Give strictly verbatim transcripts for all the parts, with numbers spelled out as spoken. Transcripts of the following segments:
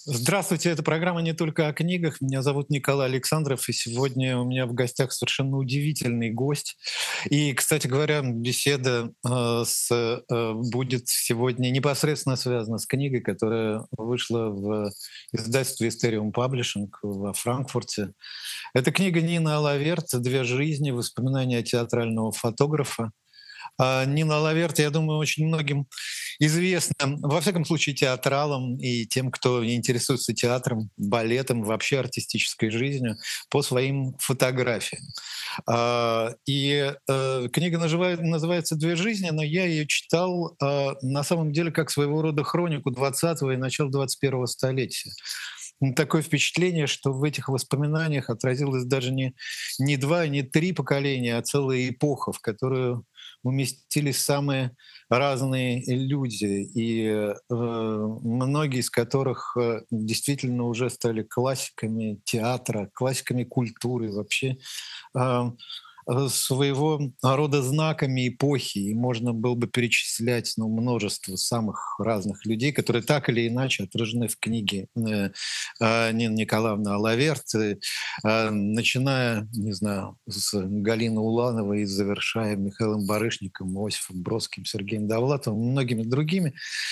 Здравствуйте, это программа «Не только о книгах». Меня зовут Николай Александров, и сегодня у меня в гостях совершенно удивительный гость. И, кстати говоря, беседа э, с, э, будет сегодня непосредственно связана с книгой, которая вышла в издательстве «Истериум Паблишинг» во Франкфурте. Это книга Нины Алаверт «Две жизни. Воспоминания театрального фотографа». А Нина Алаверт, я думаю, очень многим известна, во всяком случае, театралам и тем, кто интересуется театром, балетом, вообще артистической жизнью, по своим фотографиям. А, И э, книга называет- называется «Две жизни», но я ее читал э, на самом деле как своего рода хронику двадцатого и начала двадцать первого столетия. М, Такое впечатление, что в этих воспоминаниях отразилось даже не, не два, не три поколения, а целая эпоха, в которую уместились самые разные люди, и э, многие из которых э, действительно уже стали классиками театра, классиками культуры вообще. А, э, Своего рода знаками эпохи, и можно было бы перечислять ну, множество самых разных людей, которые так или иначе отражены в книге э, э, Нины Николаевны Алаверт, э, э, начиная, не знаю, с Галины Улановой и завершая Михаилом Барышником, Иосифом Бродским, Сергеем Довлатовым и многими другими.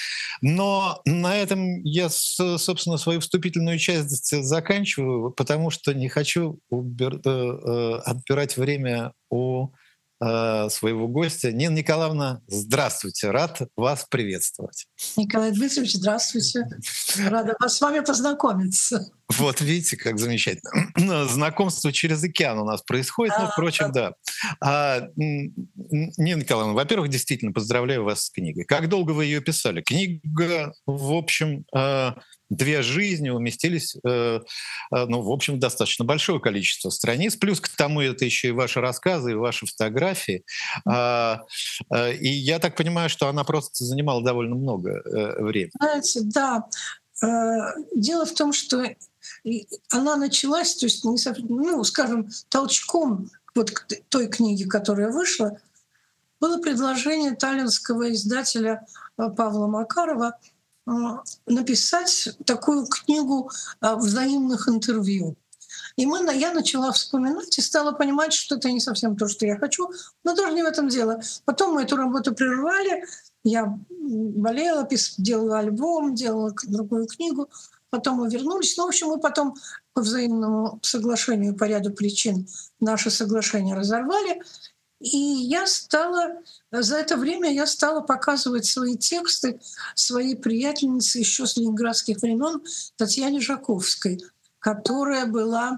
Но на этом я, с- собственно, свою вступительную часть заканчиваю, потому что не хочу убер- э, э, отбирать время у э, своего гостя. Нина Николаевна, здравствуйте, рад вас приветствовать. Николай Дмитриевич, здравствуйте. Рада вас- с вами познакомиться. Вот видите, как замечательно. Знакомство через океан у нас происходит, но, Да, впрочем, да. А, м, м, Нина Николаевна, во-первых, действительно поздравляю вас с книгой. Как долго вы ее писали? Книга, в общем, э, «Две жизни» уместились, э, э, ну, в общем, достаточно большое количество страниц. Плюс к тому это еще и ваши рассказы, и ваши фотографии. А, э, И я так понимаю, что она просто занимала довольно много э, времени. знаете, да. Э, Дело в том, что и она началась, то есть, не сов- ну, скажем, толчком вот к т- той книге, которая вышла, было предложение таллинского издателя э, Павла Макарова э, написать такую книгу э, взаимных интервью. И мы, на- я начала вспоминать и стала понимать, что это не совсем то, что я хочу, но тоже не в этом дело. Потом мы эту работу прервали, я м, болела, пис- делала альбом, делала к- другую книгу, потом мы вернулись. Ну, в общем, мы потом по взаимному соглашению по ряду причин наше соглашение разорвали. И я стала, за это время я стала показывать свои тексты своей приятельнице еще с ленинградских времен Татьяне Жаковской, которая была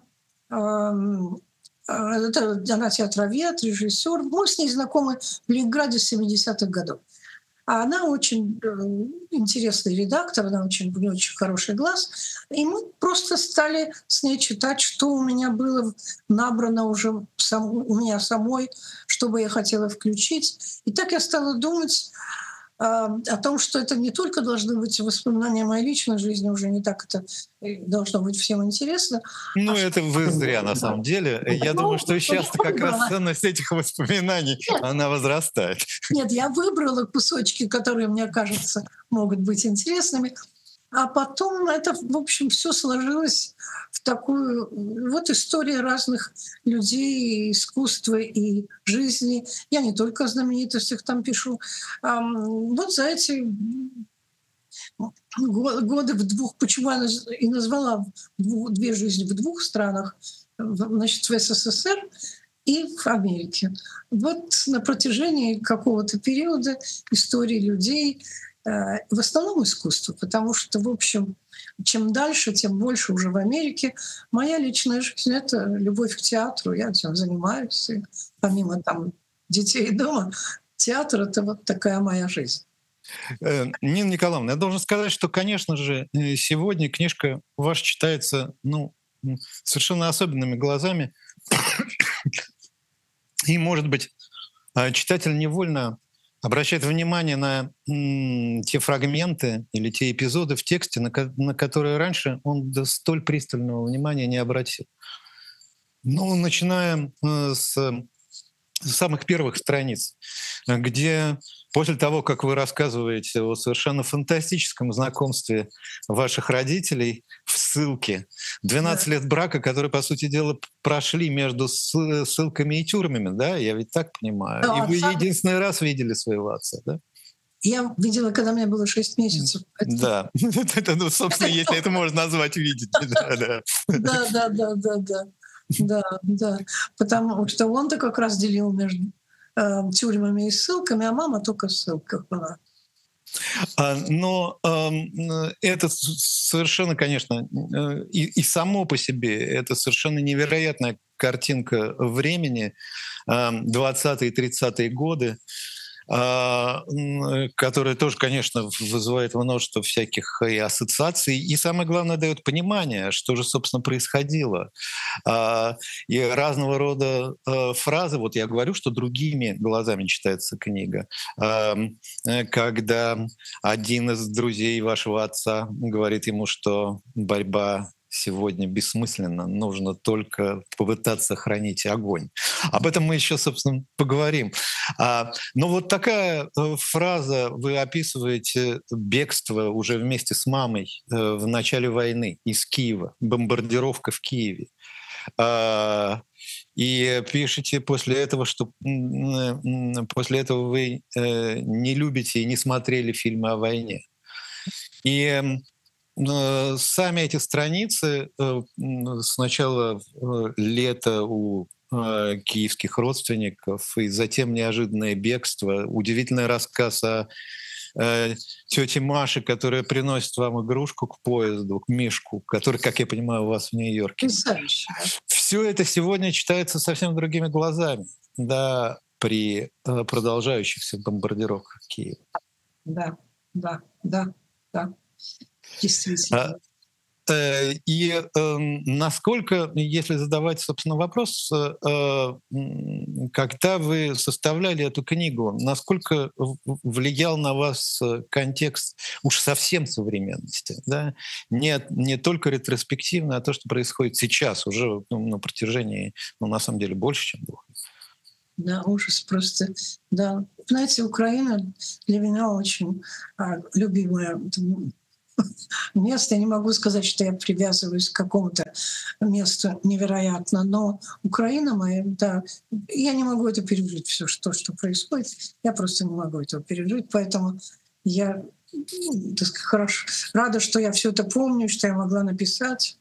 ам, а, это она театровед, режиссер. Мы с ней знакомы в Ленинграде с семидесятых годов. А она очень э, интересный редактор, она очень, у нее очень хороший глаз. И мы просто стали с ней читать, что у меня было набрано уже сам, у меня самой, что бы я хотела включить. И так я стала думать а, о том, что это не только должны быть воспоминания моей личной жизни, уже не так это э, должно быть всем интересно, Ну, а что это вы зря, на да. самом деле. Я думаю, Ну, что я сейчас как раз выбрала. ценность этих воспоминаний, Нет, она возрастает. нет, я выбрала кусочки, которые, мне кажется, могут быть интересными. А потом это, в общем, все сложилось в такую вот история разных людей, и искусства и жизни. Я не только о знаменитостях там пишу. Ам, Вот за эти го- годы в двух, почему я наз- и назвала дву- две жизни в двух странах, в- значит, в СССР и в Америке. Вот на протяжении какого-то периода истории людей, э, в основном искусство, потому что, в общем, чем дальше, тем больше уже в Америке. Моя личная жизнь — это любовь к театру, я этим занимаюсь. И помимо там детей дома, театр — это вот такая моя жизнь. Э, Нина Николаевна, я должен сказать, что, конечно же, э, сегодня книжка ваша читается ну, м, совершенно особенными глазами. И, может быть, а, читатель невольно обращает внимание на м, те фрагменты или те эпизоды в тексте, на, ко- на которые раньше он до столь пристального внимания не обратил. Ну, начиная э, с самых первых страниц, где после того, как вы рассказываете о совершенно фантастическом знакомстве ваших родителей в ссылке, двенадцать Да. лет брака, которые, по сути дела, прошли между ссылками и тюрьмами, да, я ведь так понимаю. И Да, вы отца единственный раз видели своего отца, да? я видела, когда мне было шесть М, месяцев. Поэтому да, это, ну, собственно, это если это только можно назвать видеть, да, да. да, да, да, да, да. Да, да. Потому что он-то как раз делил между, э, тюрьмами и ссылками, а мама только в ссылках была. А, но, ам, н это с совершенно, конечно, э, и и само по себе это совершенно невероятная картинка времени, ам, двадцатые тридцатые годы, а, н которая тоже, конечно, в вызывает множество всяких и ассоциаций, и самое главное, даёт понимание, что же, собственно, происходило. А, и разного рода, э, фразы, вот я говорю, что другими глазами читается книга, ам, э, когда один из друзей вашего отца говорит ему, что борьба сегодня бессмысленна, нужно только попытаться хранить огонь. Об этом мы еще, собственно, поговорим. А, но вот такая э, фраза, вы описываете бегство уже вместе с мамой э, в начале войны из Киева, бомбардировка в Киеве. А, и пишете после этого, что м, м, после этого вы э, не любите и не смотрели фильмы о войне. И м, э, сами эти страницы э, м, сначала э, лето у э, киевских родственников, и затем неожиданное бегство, удивительный рассказ о э, тете Маше, которая приносит вам игрушку к поезду, к мишку, который, как я понимаю, у вас в Нью-Йорке. Потрясающе, да. Все это сегодня читается совсем другими глазами, да, при э, продолжающихся бомбардировках Киева. Да, да, да, да, А, действительно. э, И э, насколько, если задавать, собственно, вопрос, э, э, м, когда вы составляли эту книгу, насколько в- в- влиял на вас э, контекст уж совсем современности, да? Не, не только ретроспективно, а то, что происходит сейчас, уже ну, на протяжении, ну, на самом деле, больше, чем двух лет. Да, ужас просто. Да. Знаете, Украина для меня очень а, любимое м, место. Я не могу сказать, что я привязываюсь к какому-то месту невероятно, но Украина моя, да, я не могу это пережить, все, что, что происходит. Я просто не могу этого пережить, поэтому я м, так сказать, хорошо, рада, что я все это помню, что я могла написать.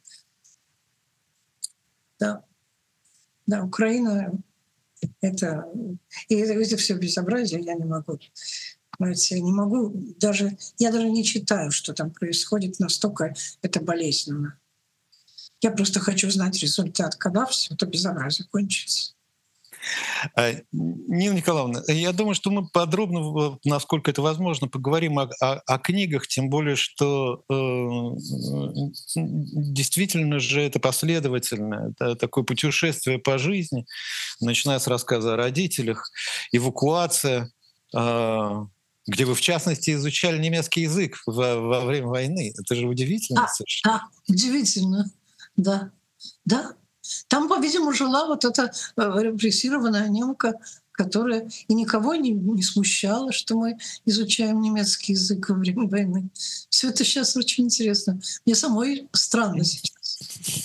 Да, да, Украина это и это, это все безобразие, я не могу. Понимаете, я не могу даже, я даже не читаю, что там происходит, настолько это болезненно. Я просто хочу знать результат, когда все это безобразие кончится. А, Нина Николаевна, я думаю, что мы подробно, в- насколько это возможно, поговорим о, о- о книгах, тем более, что э, м, действительно же это последовательное, это такое путешествие по жизни, начиная с рассказа о родителях, эвакуация, а, где вы, в частности, изучали немецкий язык во, во время войны. Это же удивительно А, совершенно. да, удивительно. Да, да. Там, по-видимому, жила вот эта э, репрессированная немка, которая и никого не, не смущала, что мы изучаем немецкий язык во время войны. Все это сейчас очень интересно. Мне самой странно сейчас.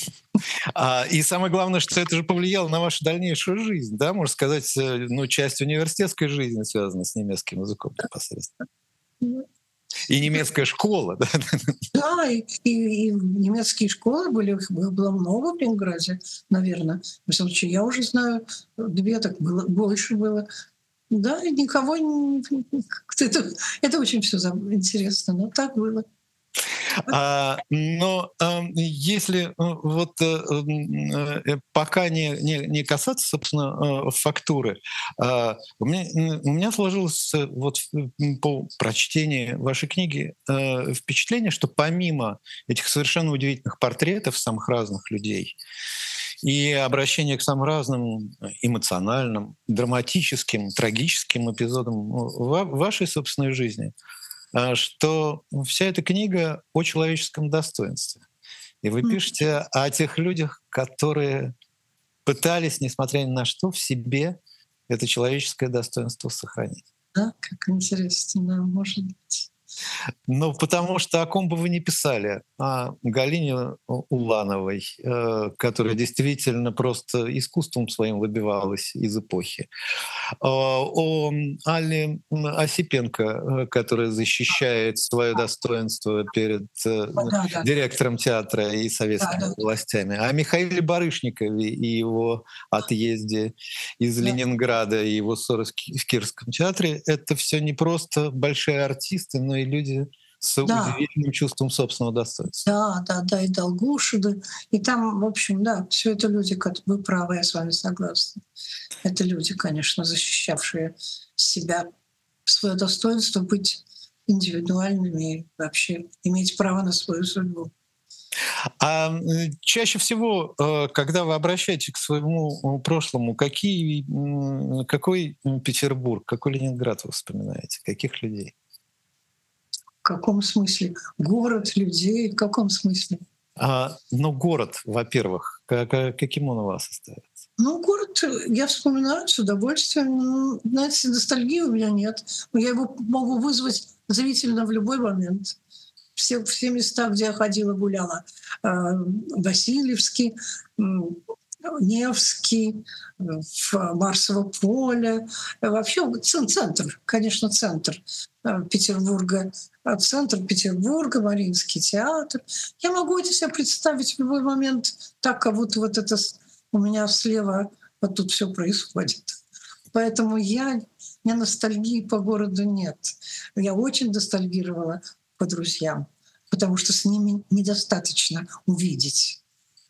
А, и самое главное, что это же повлияло на вашу дальнейшую жизнь, да, можно сказать, э, ну, часть университетской жизни связана с немецким языком непосредственно. Ну, И немецкая школа, да. да, и, и- и немецкие школы были, их было было много в Ленинграде, наверное. В всяком случае, я уже знаю, две, так было, больше было. Да, и никого не... как-то Это, это очень все интересно, но так было. А, но ам, если э, вот э, м, э, пока не, не, не касаться, собственно, э, фактуры, а, у меня, м, у меня сложилось э, вот м, по прочтении вашей книги э, впечатление, что помимо этих совершенно удивительных портретов самых разных людей и обращения к самым разным эмоциональным, драматическим, трагическим эпизодам ва- вашей собственной жизни, а, что вся эта книга о человеческом достоинстве. И вы М, пишете о тех людях, которые пытались, несмотря ни на что, в себе это человеческое достоинство сохранить. Да, как интересно, да, может быть. Ну, потому что о ком бы вы ни писали, о Галине Улановой, э, которая действительно просто искусством своим выбивалась из эпохи, а, о Алле Осипенко, э, которая защищает свое достоинство перед э, Да, да, директором театра и да, советскими да, властями, о Михаиле Барышникове и его отъезде из да, Ленинграда и его ссоры с Ки- в Кировском театре. Это все не просто большие артисты, но и люди с да, удивительным чувством собственного достоинства. да, да, да, и Долгушины, и там, в общем, да, все это люди, как вы правы, я с вами согласна. Это люди, конечно, защищавшие себя, свое достоинство, быть индивидуальными и вообще иметь право на свою судьбу. А м, чаще всего, э, когда вы обращаетесь к своему э, прошлому, какие, м, какой м, Петербург, какой Ленинград вы вспоминаете, каких людей? В каком смысле? Город, людей, в каком смысле? А, ну, город, во-первых, ка- ка- каким он у вас остается? Ну, город э, я вспоминаю с удовольствием. Ну, знаете, ностальгии у меня нет. Но я его могу вызвать зрительно в любой момент. Все, все места, где я ходила, гуляла. Э, Васильевский, м, Невский, э, в Марсово поле. Э, Вообще ц- центр, конечно, центр э, Петербурга. А Центр Петербурга, Мариинский театр. Я могу это себе представить в любой момент так, как будто вот это с- у меня слева вот тут все происходит. Поэтому я, у меня ностальгии по городу нет. Я очень ностальгировала по друзьям, потому что с ними недостаточно увидеть.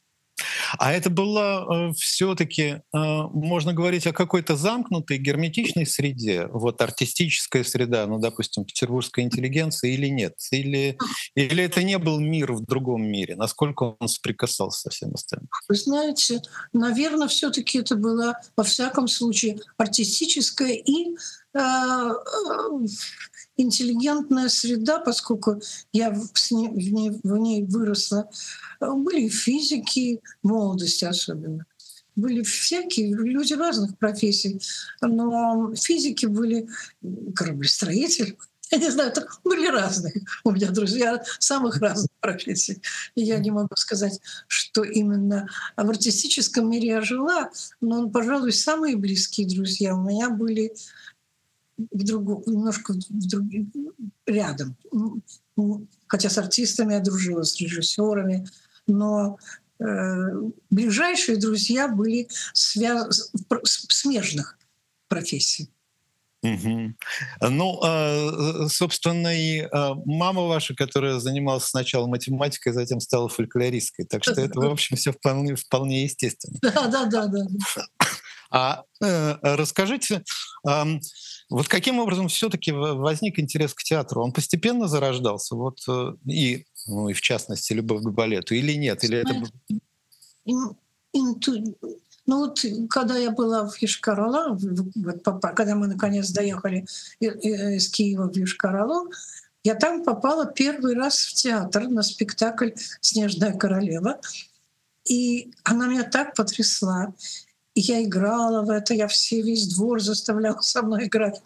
А это было все-таки, можно говорить о какой-то замкнутой, герметичной среде, вот артистическая среда, ну, допустим, петербургская интеллигенция или нет? Или, или это не был мир в другом мире? Насколько он соприкасался со всем остальным? Вы знаете, наверное, все таки это была, во всяком случае, артистическая и э, э, интеллигентная среда, поскольку я в с ней в ней в ней выросла. Э, были и физики, в молодости особенно. Были всякие люди разных профессий, но физики были, м, кораблестроитель, я не знаю, это были разные у меня друзья самых разных профессий. И я не могу сказать, что именно в артистическом мире я жила, но, пожалуй, самые близкие друзья у меня были в другу, немножко в друг- рядом. М, м, Хотя с артистами я дружила, с режиссерами, но э, ближайшие друзья были связ... с- смежных профессий. Мгм. Ну, а, э, собственно, и а, мама ваша, которая занималась сначала математикой, затем стала фольклористкой. Так что это, в общем, все вполне, вполне естественно. Да, да, да, да. А э, расскажите, ам, вот каким образом все-таки возник интерес к театру? Он постепенно зарождался, вот э, и, ну и в частности, любовь к балету, или нет? Или это б- Знаете, ин- инту- Ну вот, когда я была в Йошкар-Олу, в- вот попа- когда мы наконец доехали и- и- из Киева в Йошкар-Олу, я там попала первый раз в театр на спектакль «Снежная королева». И она меня так потрясла. И я играла в это, я все, весь двор заставлял со мной играть.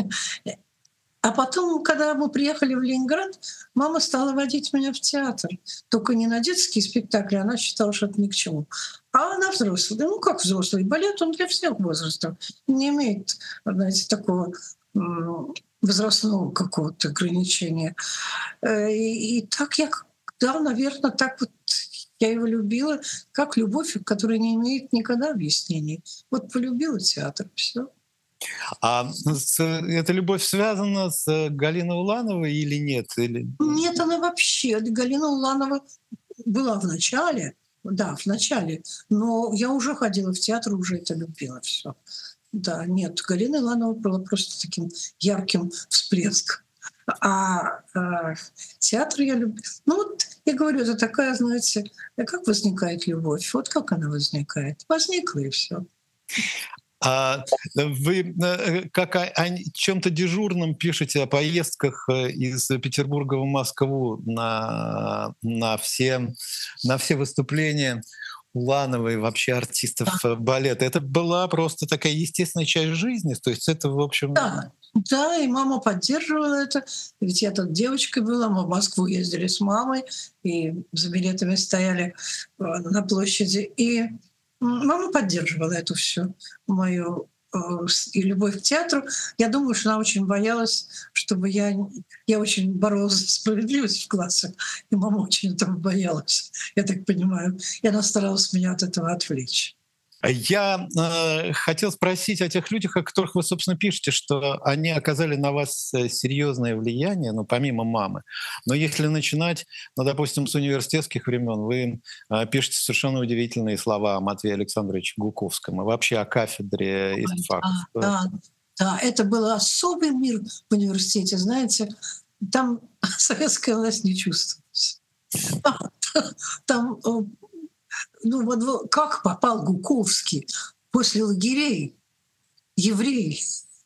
А потом, когда мы приехали в Ленинград, мама стала водить меня в театр. Только не на детские спектакли, она считала, что это ни к чему. А на взрослый. Ну, как взрослый? Балет, он для всех возрастов. Не имеет, знаете, такого м, возрастного какого-то ограничения. Э, И, и так я, да, наверное, так вот я его любила, как любовь, которая не имеет никогда объяснений. Вот полюбила театр, все. а с- эта любовь связана с Галиной Улановой или нет? Или... Нет, она вообще, Галина Уланова была в начале, да, в начале, но я уже ходила в театр, уже это любила все. Да, нет, Галина Иванова была просто таким ярким всплеском. А, а театр я люблю. Ну вот, я говорю, это такая, знаете, а как возникает любовь? Вот как она возникает. Возникла и все. А вы э, как о, о чем-то дежурном пишете о поездках э, из Петербурга в Москву на, на, все, на все выступления Улановой, вообще артистов Да. э, балета. Это была просто такая естественная часть жизни. То есть это, в общем, Да, да, и мама поддерживала это. Ведь я тут девочкой была, мы в Москву ездили с мамой, и за билетами стояли э, на площади. И м, мама поддерживала эту всю мою э, с- и любовь к театру. Я думаю, что она очень боялась, чтобы я... н- Я очень боролась за справедливость в классах, и мама очень этого боялась, я так понимаю. И она старалась меня от этого отвлечь. Я э, хотел спросить о тех людях, о которых вы, собственно, пишете, что они оказали на вас э, серьезное влияние, ну, помимо мамы. Но если начинать, ну, допустим, с университетских времен, вы э, пишете совершенно удивительные слова о Матвее Александровиче Гуковском и вообще о кафедре Ой, истфаков. да, да, да, это был особый мир в университете, знаете, там советская власть не чувствовалась. Там, э, ну вот во- как попал Гуковский после лагерей, еврей,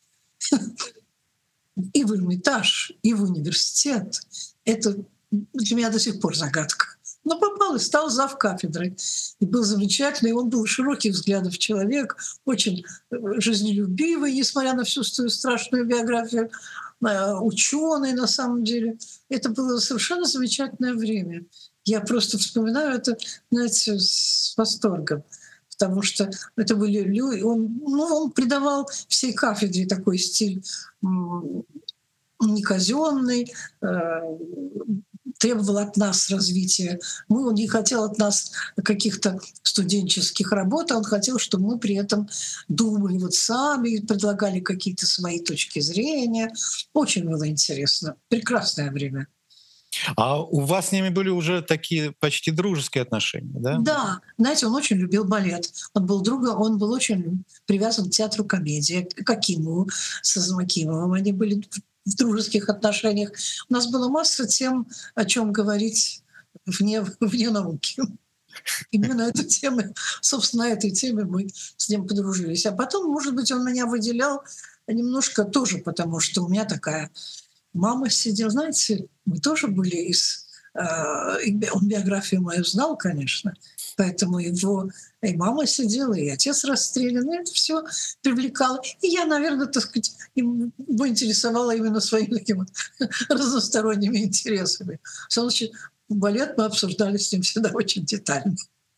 и в Эрмитаж, и в университет, это для меня до сих пор загадка. Но попал и стал зав кафедрой. И был замечательный, он был широких взглядов человек, очень э, жизнелюбивый, несмотря на всю свою страшную биографию, ученый на самом деле. Это было совершенно замечательное время. Я просто вспоминаю это, знаете, с восторгом. Потому что это были люди, он, ну, он придавал всей кафедре такой стиль м, не казенный, э, требовал от нас развития. Мы, он не хотел от нас каких-то студенческих работ, а он хотел, чтобы мы при этом думали вот сами, предлагали какие-то свои точки зрения. Очень было интересно. Прекрасное время. А у вас с ними были уже такие почти дружеские отношения, да? Да, знаете, он очень любил балет. Он был другом, он был очень привязан к театру комедии, к Акимову с Азмакимовым. Они были в дружеских отношениях. У нас была масса тем, о чем говорить вне, вне науки. Именно на эту тему, собственно, на этой теме мы с ним подружились. А потом, может быть, он меня выделял немножко тоже, потому что у меня такая мама сидела. Знаете, мы тоже были из... э, и би- Он биографию мою знал, конечно, поэтому его и мама сидела, и отец расстрелян, и это все привлекало. И я, наверное, так сказать, им- его интересовала именно своими такими вот разносторонними интересами. В всяком случае, балет мы обсуждали с ним всегда очень детально.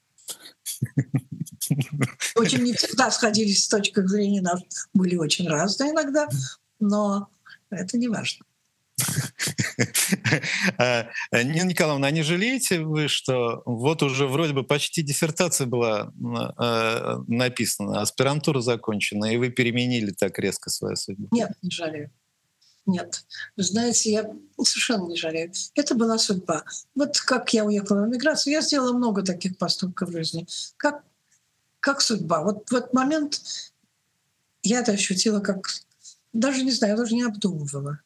Очень не всегда сходились с точки зрения, нас были очень разные иногда, но это не важно. А, э, Нина Николаевна, а не жалеете вы, что вот уже вроде бы почти диссертация была м, э, написана, аспирантура закончена, и вы переменили так резко свою судьбу? Нет, не жалею. Нет. Вы знаете, я совершенно не жалею. Это была судьба. Вот как я уехала в эмиграцию, я сделала много таких поступков в жизни. Как, как судьба. Вот в этот момент я это ощутила как... Даже не знаю, я даже не обдумывала.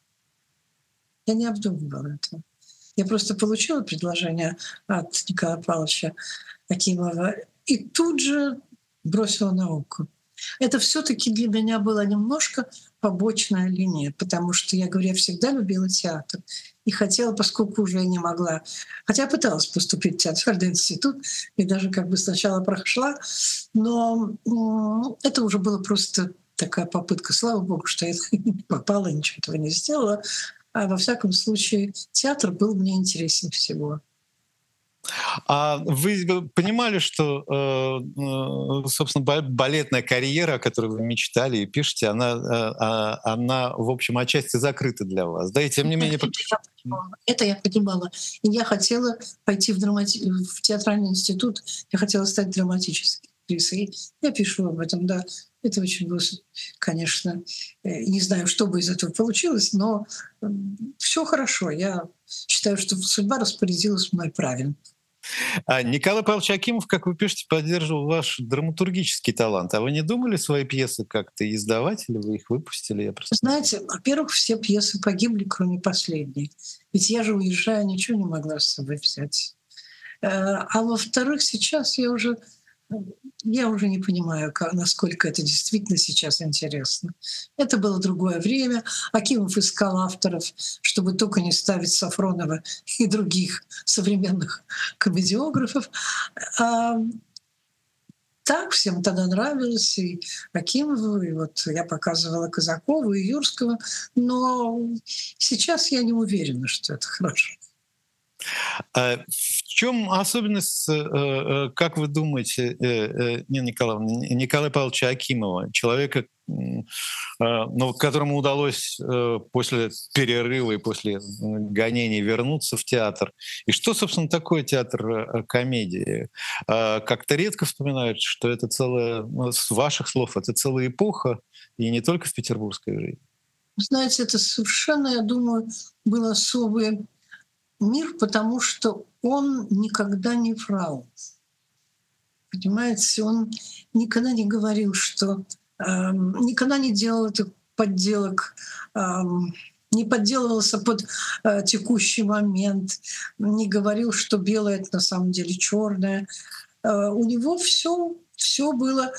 Я не обдумывала это. Я просто получила предложение от Николая Павловича Акимова и тут же бросила науку. Это все таки для меня была немножко побочная линия, потому что, я говорю, я всегда любила театр и хотела, поскольку уже не могла, хотя пыталась поступить в театральный институт и даже как бы сначала прошла, но м, это уже было просто такая попытка. Слава богу, что я не попала, ничего этого не сделала. А во всяком случае, театр был мне интересен всего. А вы э, понимали, что, э, э, собственно, ба- балетная карьера, о которой вы мечтали и пишете, она, э, а, она, в общем, отчасти закрыта для вас, да? И тем не Нет, менее... это я понимала. Это я понимала. И я хотела пойти в, драмати... в театральный институт. Я хотела стать драматической актрисой. Я пишу об этом, да. Это очень было, конечно, э, не знаю, что бы из этого получилось, но все хорошо. Я считаю, что судьба распорядилась мной правильно. А Николай Павлович Акимов, как вы пишете, поддерживал ваш драматургический талант. А вы не думали свои пьесы как-то издавать, или вы их выпустили? Я просто... Знаете, во-первых, все пьесы погибли, кроме последней. Ведь я же, уезжая, ничего не могла с собой взять. Э, А во-вторых, сейчас я уже, я уже не понимаю, ка- насколько это действительно сейчас интересно. Это было другое время. Акимов искал авторов, чтобы только не ставить Сафронова и других современных комедиографов. А так, всем тогда нравилось, и Акимову, и вот я показывала Казакову и Юрского, но сейчас я не уверена, что это хорошо. А в чем особенность, э, э, как вы думаете, э, э, Нина Николаевна, Н- Николая Павловича Акимова, человека, м, а, ну, которому удалось э, после перерыва и после м, гонений вернуться в театр? И что, собственно, такое театр э, комедии? А, Как-то редко вспоминают, что это целая, ну, с ваших слов, это целая эпоха, и не только в петербургской жизни. Знаете, это совершенно, я думаю, был особый мир, потому что он никогда не врал. Понимаете, он никогда не говорил, что эм, никогда не делал этих подделок, эм, не подделывался под э, текущий момент, не говорил, что белое это на самом деле черное. Э, у него все все было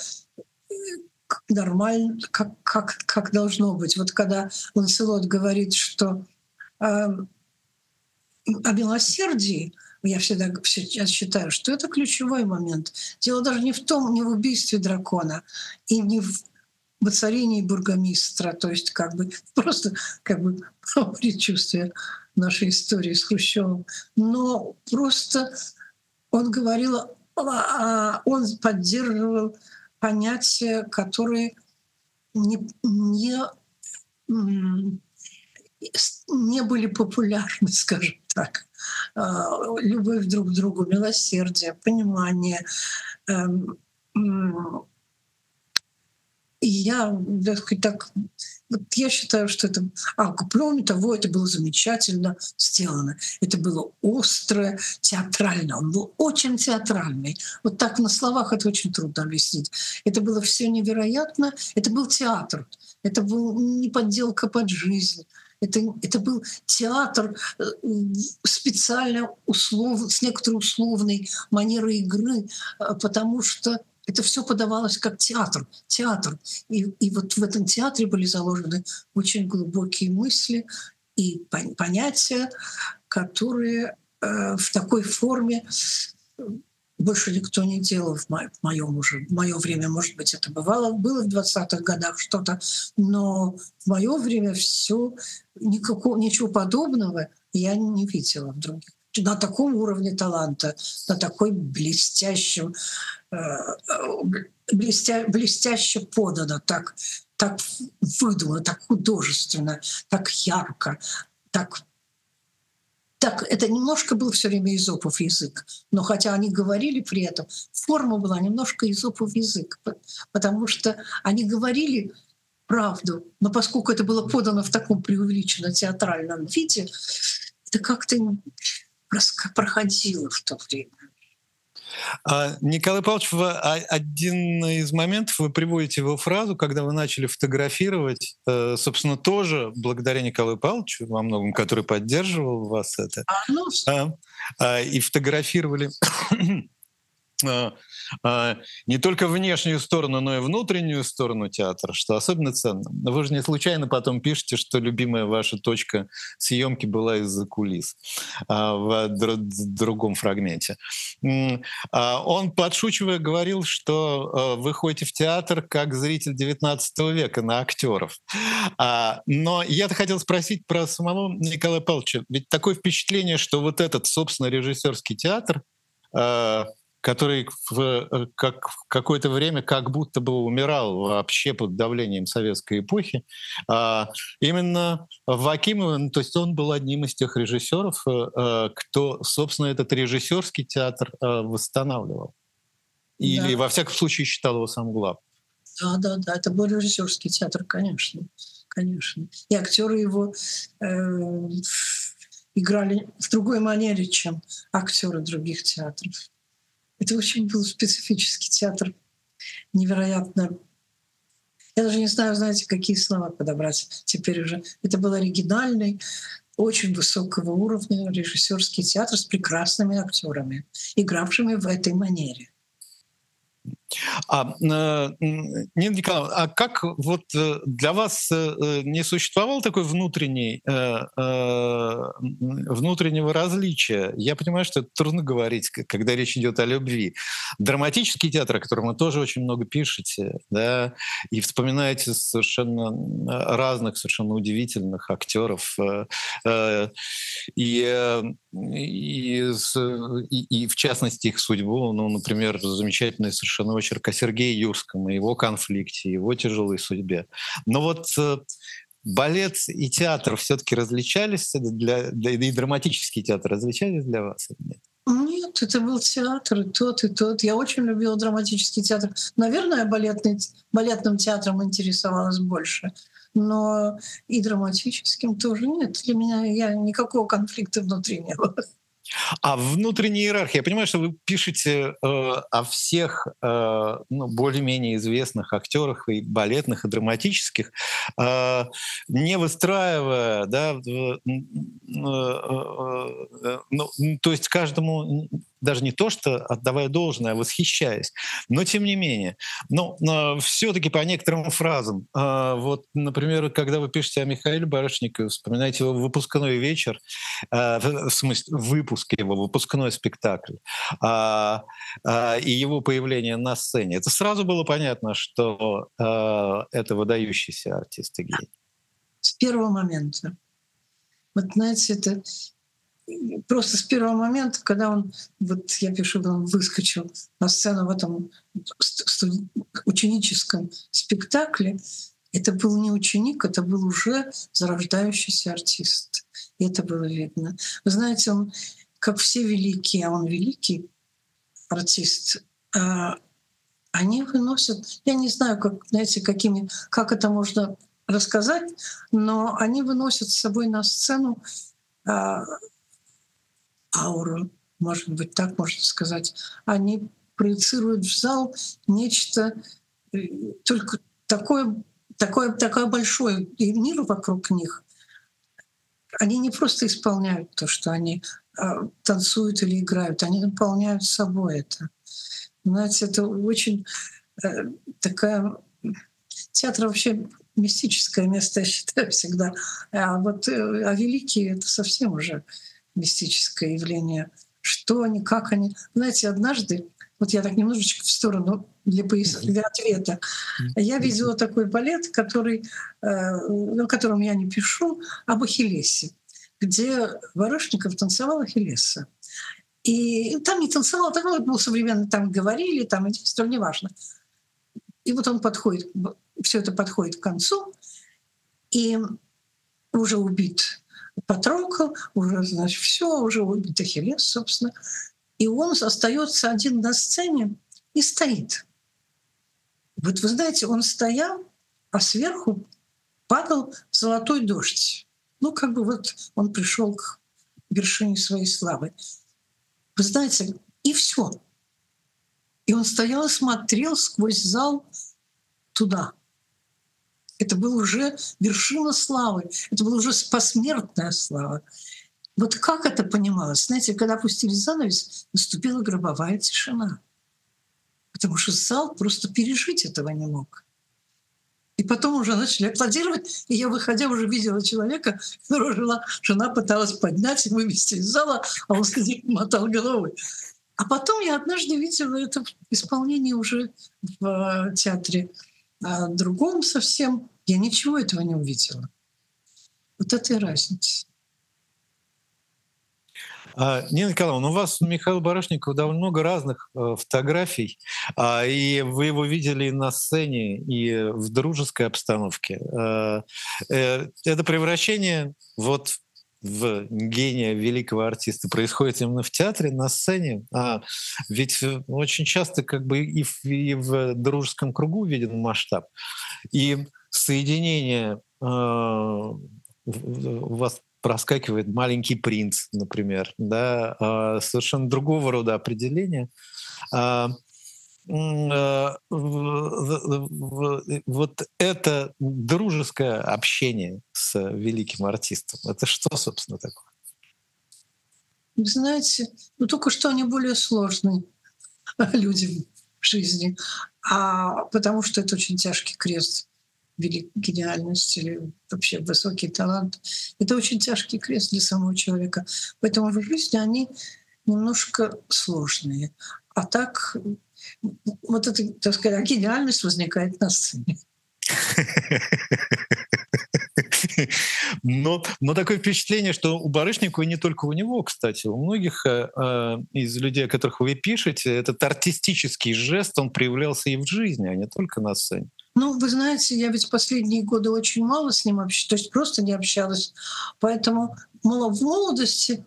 к- нормально, как, как, как должно быть. Вот когда Ланселот говорит, что эм, о милосердии, я всегда г- сейчас считаю, что это ключевой момент. Дело даже не в том, не в убийстве дракона и не в воцарении бургомистра, то есть как бы просто как бы предчувствие нашей истории с Хрущевым, но просто он говорил, а- а- он поддерживал понятия, которые не, не, м, с- не были популярны, скажем так. А, Любовь друг к другу, милосердие, понимание. Эм, м, И я, так сказать, так, вот я считаю, что это... А кроме того, это было замечательно сделано. Это было острое, театрально. Он был очень театральный. Вот так на словах это очень трудно объяснить. Это было все невероятно. Это был театр. Это был не подделка под жизнь. Это, это был театр э, специально услов, с некоторой условной манерой игры, э, потому что это все подавалось как театр. Театр. И, и вот в этом театре были заложены очень глубокие мысли и пон- понятия, которые э, в такой форме э, больше никто не делал в, мо- в моем уже. В мое время, может быть, это бывало, было в двадцатых годах что-то, но в мое время все никакого, ничего подобного я не видела в других. На таком уровне таланта, на такой блестящем э, блестя, блестяще подано, так, так выдумано, так художественно, так ярко, так, так это немножко был все время изопов язык, но хотя они говорили при этом, форма была немножко изопов язык, потому что они говорили правду, но поскольку это было подано в таком преувеличенно театральном виде, это как-то проходило в то время. А, Николай Павлович, вы, а, один из моментов вы приводите его фразу, когда вы начали фотографировать, э, собственно, тоже благодаря Николаю Павловичу во многом, который поддерживал вас это, А оно а, а, и фотографировали а, а, не только внешнюю сторону, но и внутреннюю сторону театра, что особенно ценно. Но вы же не случайно потом пишете, что любимая ваша точка съемки была из-за кулис а, в др- другом фрагменте. М, а, Он, подшучивая, говорил, что а, вы ходите в театр как зритель девятнадцатого века на актеров. А, Но я-то хотел спросить про самого Николая Павловича. Ведь такое впечатление, что вот этот, собственно, режиссерский театр, а, который в э, как в какое-то время как будто бы умирал вообще под давлением советской эпохи. А, Именно в Акимове, ну, то есть он был одним из тех режиссеров, э, э, кто, собственно, этот режиссерский театр э, восстанавливал. да. Или, во всяком случае, считал его самым главным. Да, да, да, это был режиссерский театр, конечно, конечно. И актеры его э, играли в другой манере, чем актеры других театров. Это очень был специфический театр, невероятно. Я даже не знаю, знаете, какие слова подобрать теперь уже. Это был оригинальный, очень высокого уровня режиссерский театр с прекрасными актерами, игравшими в этой манере. А, э, м, Нина Николаевна, а как вот э, для вас э, э, не существовало такой внутренней, э, э, м, внутреннего различия? Я понимаю, что это трудно говорить, к- когда речь идет о любви. Драматический театр, о котором вы тоже очень много пишете, да, и вспоминаете совершенно м, разных, совершенно удивительных актеров, э, э, и, э, и, с- и- и в частности их судьбу, ну, например, замечательный совершенно очерк о Сергее Юрском и его конфликте, его тяжелой судьбе. Но вот э, балет и театр все-таки различались для, для- и драматический театр различались для вас? Или нет? Нет, это был театр, и тот, и тот. Я очень любила драматический театр. Наверное, балетный, балетным театром интересовалась больше. Но и драматическим тоже нет. Для меня я никакого конфликта внутри не было. А внутренняя иерархия. Я понимаю, что вы пишете э, о всех э, ну, более-менее известных актерах и балетных, и драматических, э, не выстраивая, да, в- м, э, э, ну, м, то есть каждому м, даже не то, что отдавая должное, а восхищаясь. Но тем не менее, ну, все-таки по некоторым фразам, э, вот, например, когда вы пишете о Михаиле Барышникове, вспоминаете его выпускной вечер, э, в в смысле, выпуск его, выпускной спектакль, а, а, и его появление на сцене, это сразу было понятно, что а, это выдающийся артист и гений. С первого момента. Вот знаете, это просто с первого момента, когда он, вот я пишу, он выскочил на сцену в этом ст- студ- ученическом спектакле, это был не ученик, это был уже зарождающийся артист. И это было видно. Вы знаете, он, как все великие, а он великий артист, а, они выносят, я не знаю, как, знаете, какими, как это можно рассказать, но они выносят с собой на сцену а, ауру, может быть, так можно сказать. Они проецируют в зал нечто э, только такое, такое, такое большое, и мир вокруг них. Они не просто исполняют то, что они а, танцуют или играют, они наполняют собой это. Знаете, это очень э, такая... Театр вообще мистическое место, я считаю, всегда. А вот э, а великие — это совсем уже мистическое явление. Что они, как они. Знаете, однажды, вот я так немножечко в сторону для, пояс... Мгм. для ответа, я видела такой балет, который, э, о котором я не пишу, об Ахиллесе, где Барышников танцевал Ахиллеса. И там не танцевал, такой вот был современный, там говорили, там и действовали, неважно. И вот он подходит, все это подходит к концу, и уже убит Патрокл, уже, значит, все, уже убит Ахиллес, собственно. И он остается один на сцене и стоит. Вот вы знаете, он стоял, а сверху падал золотой дождь. Ну, как бы вот он пришел к вершине своей славы. Вы знаете, и все. И он стоял и смотрел сквозь зал туда. Это была уже вершина славы, это была уже посмертная слава. Вот как это понималось? Знаете, когда опустили занавес, наступила гробовая тишина, потому что зал просто пережить этого не мог. И потом уже начали аплодировать, и я, выходя, уже видела человека, которого жена, жена пыталась поднять и вывести из зала, а он сидел и мотал головой. А потом я однажды видела это в исполнении уже в э, театре а, другом совсем. Я ничего этого не увидела. Вот это и разница. А, Нина Николаевна, ну, у вас, у Михаила Барышникова, довольно много разных э, фотографий, а, и вы его видели и на сцене, и в дружеской обстановке. Э, э, это превращение вот в гения великого артиста происходит именно в театре, на сцене. А, ведь э, очень часто как бы и в, и в дружеском кругу виден масштаб. И соединение э, в- в- у вас проскакивает «Маленький принц», например, да, а, совершенно другого рода определение. А, м, а, в- в- в- Вот это дружеское общение с великим артистом. Это что, собственно, такое? Вы знаете, ну только что они более сложные люди. в жизни, а потому что это очень тяжкий крест. Вели- Гениальность или вообще высокий талант. Это очень тяжкий крест для самого человека. Поэтому в жизни они немножко сложные. А так, м, вот эта, так сказать, гениальность возникает на сцене. Но, но такое впечатление, что у Барышникова, и не только у него, кстати, у многих э, э, из людей, о которых вы пишете, этот артистический жест, он проявлялся и в жизни, а не только на сцене. Ну, вы знаете, я ведь последние годы очень мало с ним общалась, то есть просто не общалась. Поэтому мало в молодости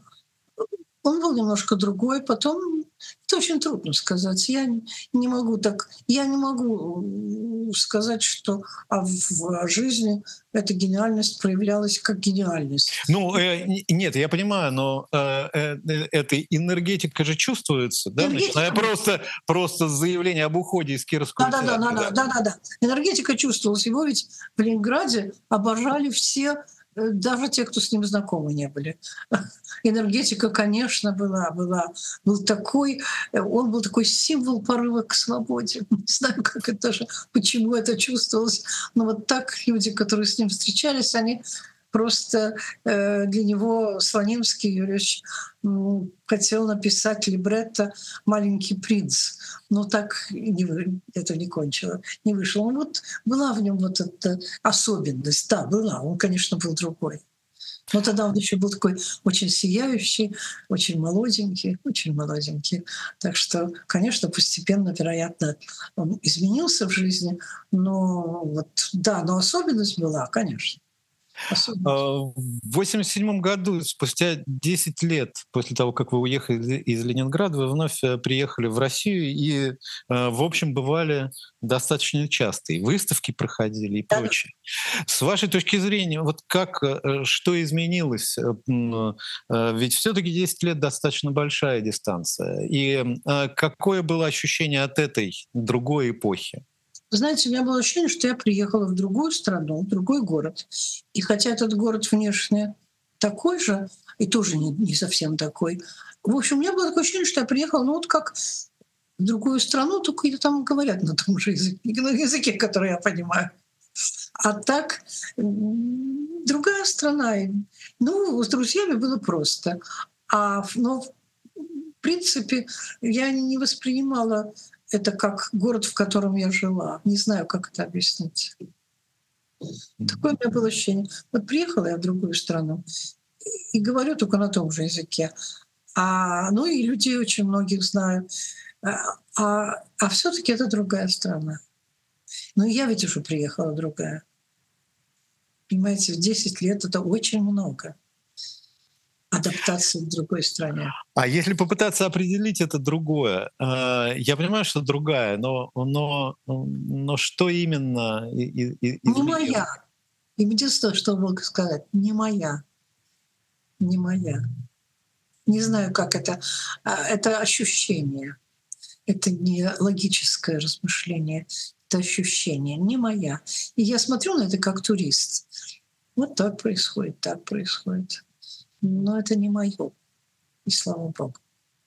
он был немножко другой, потом это очень трудно сказать. Я н- не могу так, я не могу м, сказать, что а в в жизни эта гениальность проявлялась как гениальность. Ну, э, н- нет, я понимаю, но э, э, э, эта энергетика же чувствуется, да, начиная Энергетика, просто, просто с заявления об уходе из Кировского да-да-да, театра, да-да, да? да-да-да. Энергетика чувствовалась. Его ведь в Ленинграде обожали все, э, даже те, кто с ним знакомы не были. Энергетика, конечно, была, была. Был такой, э, он был такой символ порыва к свободе. Не знаю, как это даже, почему это чувствовалось, но вот так люди, которые с ним встречались, они просто э, для него Слонимский Юрьевич м, хотел написать либретто «Маленький принц», но так и не вы, это не кончило, не вышло. Ну вот была в нем вот эта особенность, да, была. Он, конечно, был другой. Но тогда он еще был такой очень сияющий, очень молоденький, очень молоденький. Так что, конечно, постепенно, вероятно, он изменился в жизни. Но вот, да, но особенность была, конечно. А, Особенность. В восемьдесят седьмом году, спустя десять лет после того, как вы уехали из Ленинграда, вы вновь э, приехали в Россию и, э, в общем, бывали достаточно часто. И выставки проходили, и Да-да. прочее. С вашей точки зрения, вот как, э, что изменилось? Э, м, э, Ведь все-таки десять лет достаточно большая дистанция. И э, какое было ощущение от этой другой эпохи? Вы знаете, у меня было ощущение, что я приехала в другую страну, в другой город. И хотя этот город внешне такой же, и тоже не, не совсем такой, в общем, у меня было такое ощущение, что я приехала, ну вот как в другую страну, только и там говорят на том же языке, на языке, который я понимаю. А так м, другая страна. И, ну, с друзьями было просто. А, в- но в принципе я не воспринимала это как город, в котором я жила. Не знаю, как это объяснить. Такое у меня было ощущение. Вот приехала я в другую страну и говорю только на том же языке. А, ну и людей очень многих знаю. А, а, а все-таки это другая страна. Ну и я ведь уже приехала другая. Понимаете, в десять лет это очень много адаптации в другой стране. А если попытаться определить это другое, э, я понимаю, что другая, но, но, но что именно и- и- и- Не изменилось? моя. Единственное, что могу сказать, не моя, не моя. Не знаю, как это. А, Это ощущение. Это не логическое размышление. Это ощущение. Не моя. И я смотрю на это как турист. Вот так происходит, так происходит. Но это не мое. И слава богу.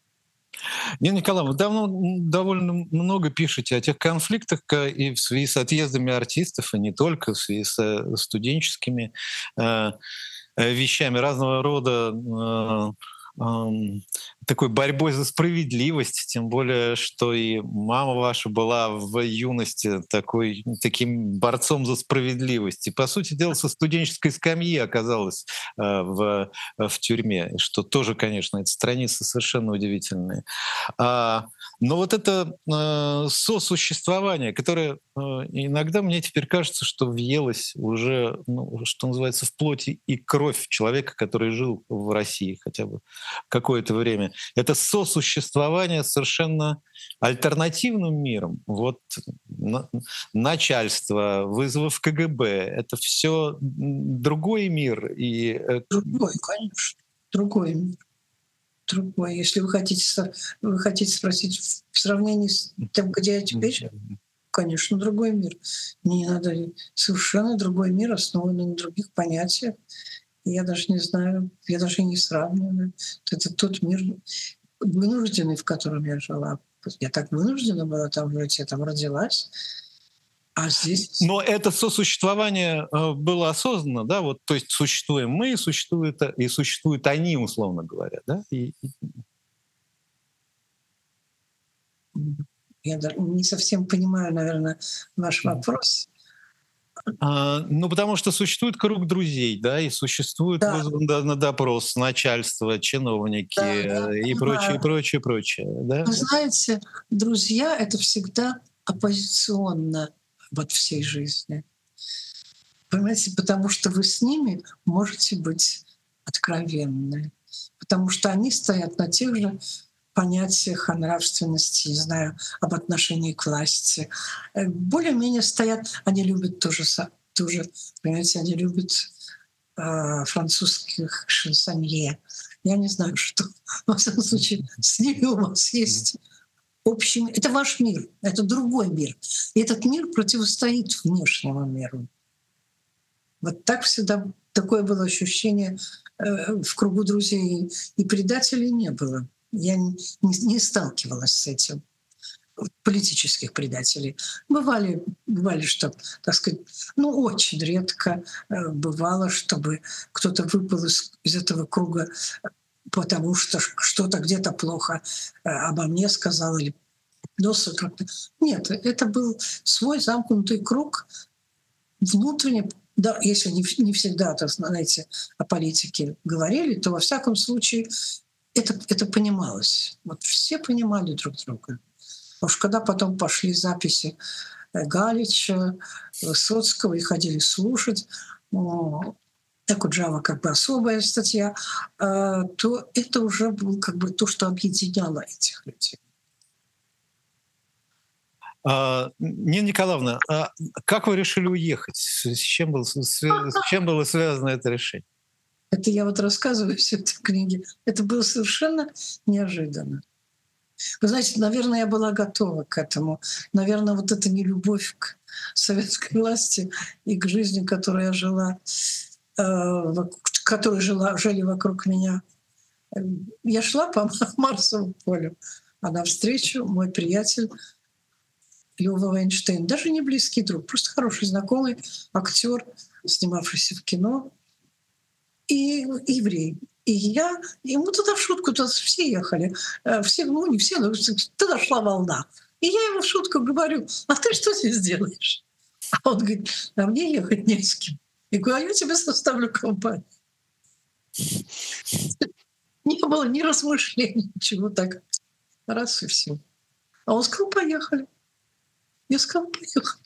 Нина Николаевна, вы давно м, довольно много пишете о тех конфликтах э, и в связи с отъездами артистов, и не только, в связи с э, студенческими э, э, вещами разного рода, э, ам, такой борьбой за справедливость, тем более, что и мама ваша была в юности такой, таким борцом за справедливость. И, по сути дела, со студенческой скамьи оказалась э, в, в тюрьме, что тоже, конечно, эти страницы совершенно удивительные. А, но вот это э, сосуществование, которое э, иногда мне теперь кажется, что въелось уже, ну, что называется, в плоти и кровь человека, который жил в России хотя бы какое-то время. Это сосуществование с совершенно альтернативным миром. Вот на- начальство, вызовы в ка гэ бэ — это все другой мир. И э, Другой, конечно. Другой мир. Другой. Если вы хотите, со- вы хотите спросить в в сравнении с тем, где я теперь, конечно, другой мир. Мне не надо совершенно другой мир, основанный на других понятиях. Я даже не знаю, я даже и не сравниваю. Это тот мир вынужденный, в котором я жила. я так вынуждена была там жить, я там родилась. А здесь... Но это сосуществование э, было осознанно, да? Вот, то есть существуем мы, и существуют, э, и существуют они, условно говоря, да? И, и- Я даже не совсем понимаю, наверное, ваш вопрос. А, ну, потому что существует круг друзей, да, и существует Да, вызван да, на допрос начальство, да, чиновники я э, и прочее, понимаю. прочее, прочее, да? Вы знаете, друзья — это всегда оппозиционно вот всей жизни. Понимаете, потому что вы с ними можете быть откровенны, потому что они стоят на тех же понятиях о нравственности, не знаю, об отношении к власти. Э, Более-менее стоят, они любят тоже, са- тоже понимаете, они любят э, французских шансонье. Я не знаю, что, во всяком случае, с ними у вас есть общий мир. Это ваш мир, это другой мир. И этот мир противостоит внешнему миру. Вот так всегда такое было ощущение э, в кругу друзей. И предателей не было. Я не, не- не сталкивалась с этим. Политических предателей. Бывали, бывали, что, так сказать, ну, очень редко э, бывало, чтобы кто-то выпал из, из этого круга, э, потому что ш- что-то где-то плохо э, обо мне сказал или нос как-то. Нет, это был свой замкнутый круг, внутренне, да, если не, в- не всегда, так знаете, о политике говорили, то во всяком случае это, это понималось. Вот все понимали друг друга. А уж когда потом пошли записи э, Галича, Высоцкого и ходили слушать, ну, Экуджава как бы особая статья, э, то это уже было как бы то, что объединяло этих людей. А, Нина Николаевна, а как вы решили уехать? С с чем, был, свя- с чем было связано это решение? Это я вот рассказываю все этой книге. Это было совершенно неожиданно. Вы знаете, наверное, я была готова к этому. Наверное, вот эта нелюбовь к советской власти и к жизни, которой я жила, э, вок- которой жила, жили вокруг меня. Э, Я шла по Марсовому полю, а навстречу мой приятель Лёва Вайнштейн, даже не близкий друг, просто хороший знакомый, актер, снимавшийся в кино, и еврей. И я, и мы туда в шутку, туда все ехали, э, все, ну не все, но туда шла волна. И я ему в шутку говорю: а ты что здесь делаешь? А он говорит: а мне ехать не с кем. Я говорю: а я тебе составлю компанию. Не было ни размышлений, ничего, так раз и все. А он сказал: поехали. Я сказала: поехали.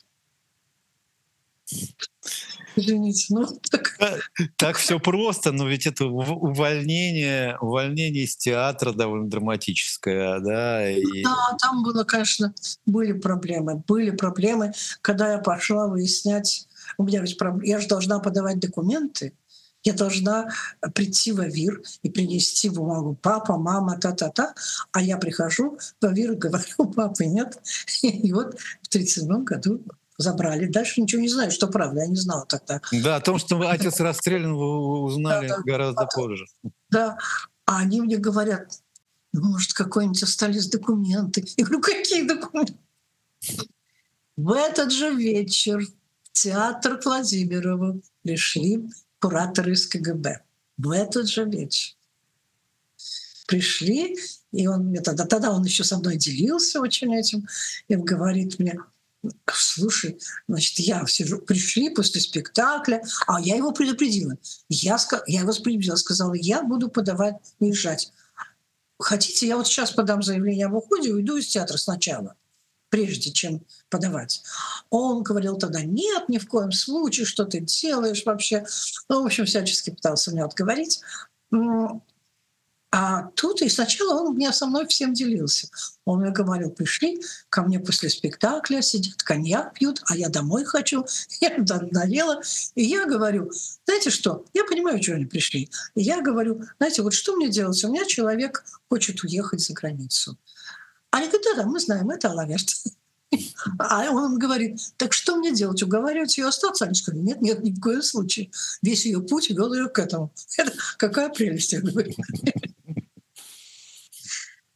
Извините, ну так. Э, Так все просто, но ведь это ув- увольнение, увольнение из театра довольно драматическое, да, и Да, там было, конечно, были проблемы. Были проблемы, когда я пошла выяснять. У меня ведь проб- я же должна подавать документы, я должна э, прийти в АВИР и принести бумагу: папа, мама, та-та-та. А я прихожу в АВИР и говорю: папы нет. И вот в тридцать седьмом году забрали. Дальше ничего не знаю, что правда, я не знала тогда. да, о том, что отец расстрелян, вы Да, узнали да, гораздо позже. да. А они мне говорят: ну, может, какой-нибудь остались документы. Я говорю: какие документы? В этот же вечер в театр Владимирова пришли кураторы из КГБ. В этот же вечер пришли, и он мне тогда, тогда он еще со мной делился очень этим, и он говорит мне: слушай, значит, я сижу, пришли после спектакля, а я его предупредила. Я, ска- я его предупредила, сказала: я буду подавать, уезжать. Хотите, я вот сейчас подам заявление об уходе, уйду из театра сначала, прежде чем подавать. Он говорил тогда: нет, ни в коем случае, что ты делаешь вообще. Ну, в общем, всячески пытался меня отговорить. М, А тут и сначала он мне со мной всем делился. Он мне говорил: пришли ко мне после спектакля, сидят, коньяк пьют, а я домой хочу. Я надоела. И я говорю: знаете что, я понимаю, что они пришли. И я говорю: знаете, вот что мне делать? У меня человек хочет уехать за границу. Они говорят: да-да, мы знаем, это Алаверт. А он говорит: так что мне делать? Уговаривать ее остаться? Они сказали: нет, нет, ни в коем случае. Весь ее путь вел ее к этому. Это какая прелесть, я говорю.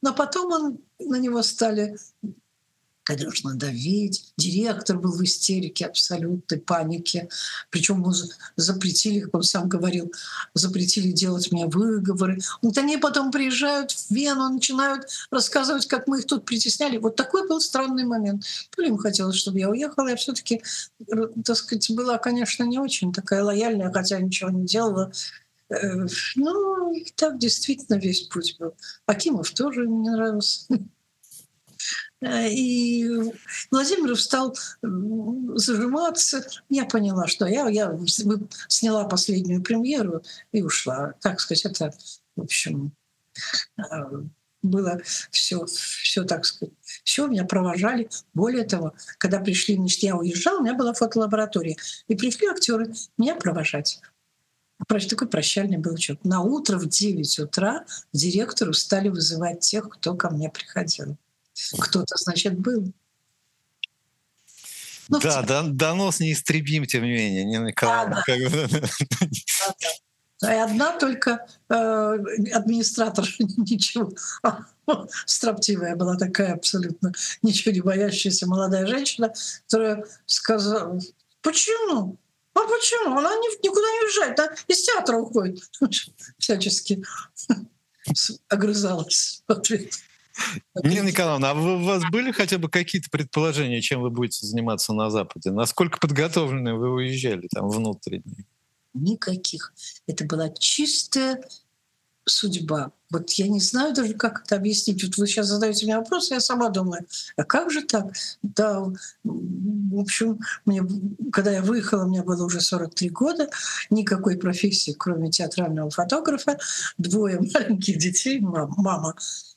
Но потом он, на него стали, конечно, давить. Директор был в истерике, абсолютной панике. Причем ему запретили, как он сам говорил, запретили делать мне выговоры. Вот они потом приезжают в Вену, начинают рассказывать, как мы их тут притесняли. Вот такой был странный момент. То ли им хотелось, чтобы я уехала. Я все таки, так сказать, была, конечно, не очень такая лояльная, хотя ничего не делала. Э, Ну, и так действительно весь путь был. Акимов тоже мне не нравился. Э, И Владимиров стал м, зажиматься. Я поняла, что я, я вы- сняла последнюю премьеру и ушла. Так сказать, это, в общем, э, было все, все так сказать, все меня провожали. Более того, когда пришли, значит, я уезжала, у меня была фотолаборатория, и пришли актеры меня провожать. Прощ- Такой прощальный был учет. На утро в девять утра к директору стали вызывать тех, кто ко мне приходил. Кто-то, значит, был. Ну, в Да, театре. да, донос неистребим, тем не менее, Нина Да, Николаевна. да, Как бы. да, да. И одна только э, администратор ничего. Строптивая была такая абсолютно ничего не боящаяся молодая женщина, которая сказала: почему? А почему? Она ни- никуда не уезжает, она из театра уходит. Всячески огрызалась в ответ. Нина Николаевна, а вы- у вас были хотя бы какие-то предположения, чем вы будете заниматься на Западе? Насколько подготовлены вы уезжали там внутренне? Никаких. Это была чистая судьба. Вот я не знаю даже, как это объяснить. Вот вы сейчас задаете мне вопрос, я сама думаю, а как же так? Да, м, в общем, мне, когда я выехала, мне было уже сорок три года, никакой профессии, кроме театрального фотографа, двое маленьких детей, мам- мама.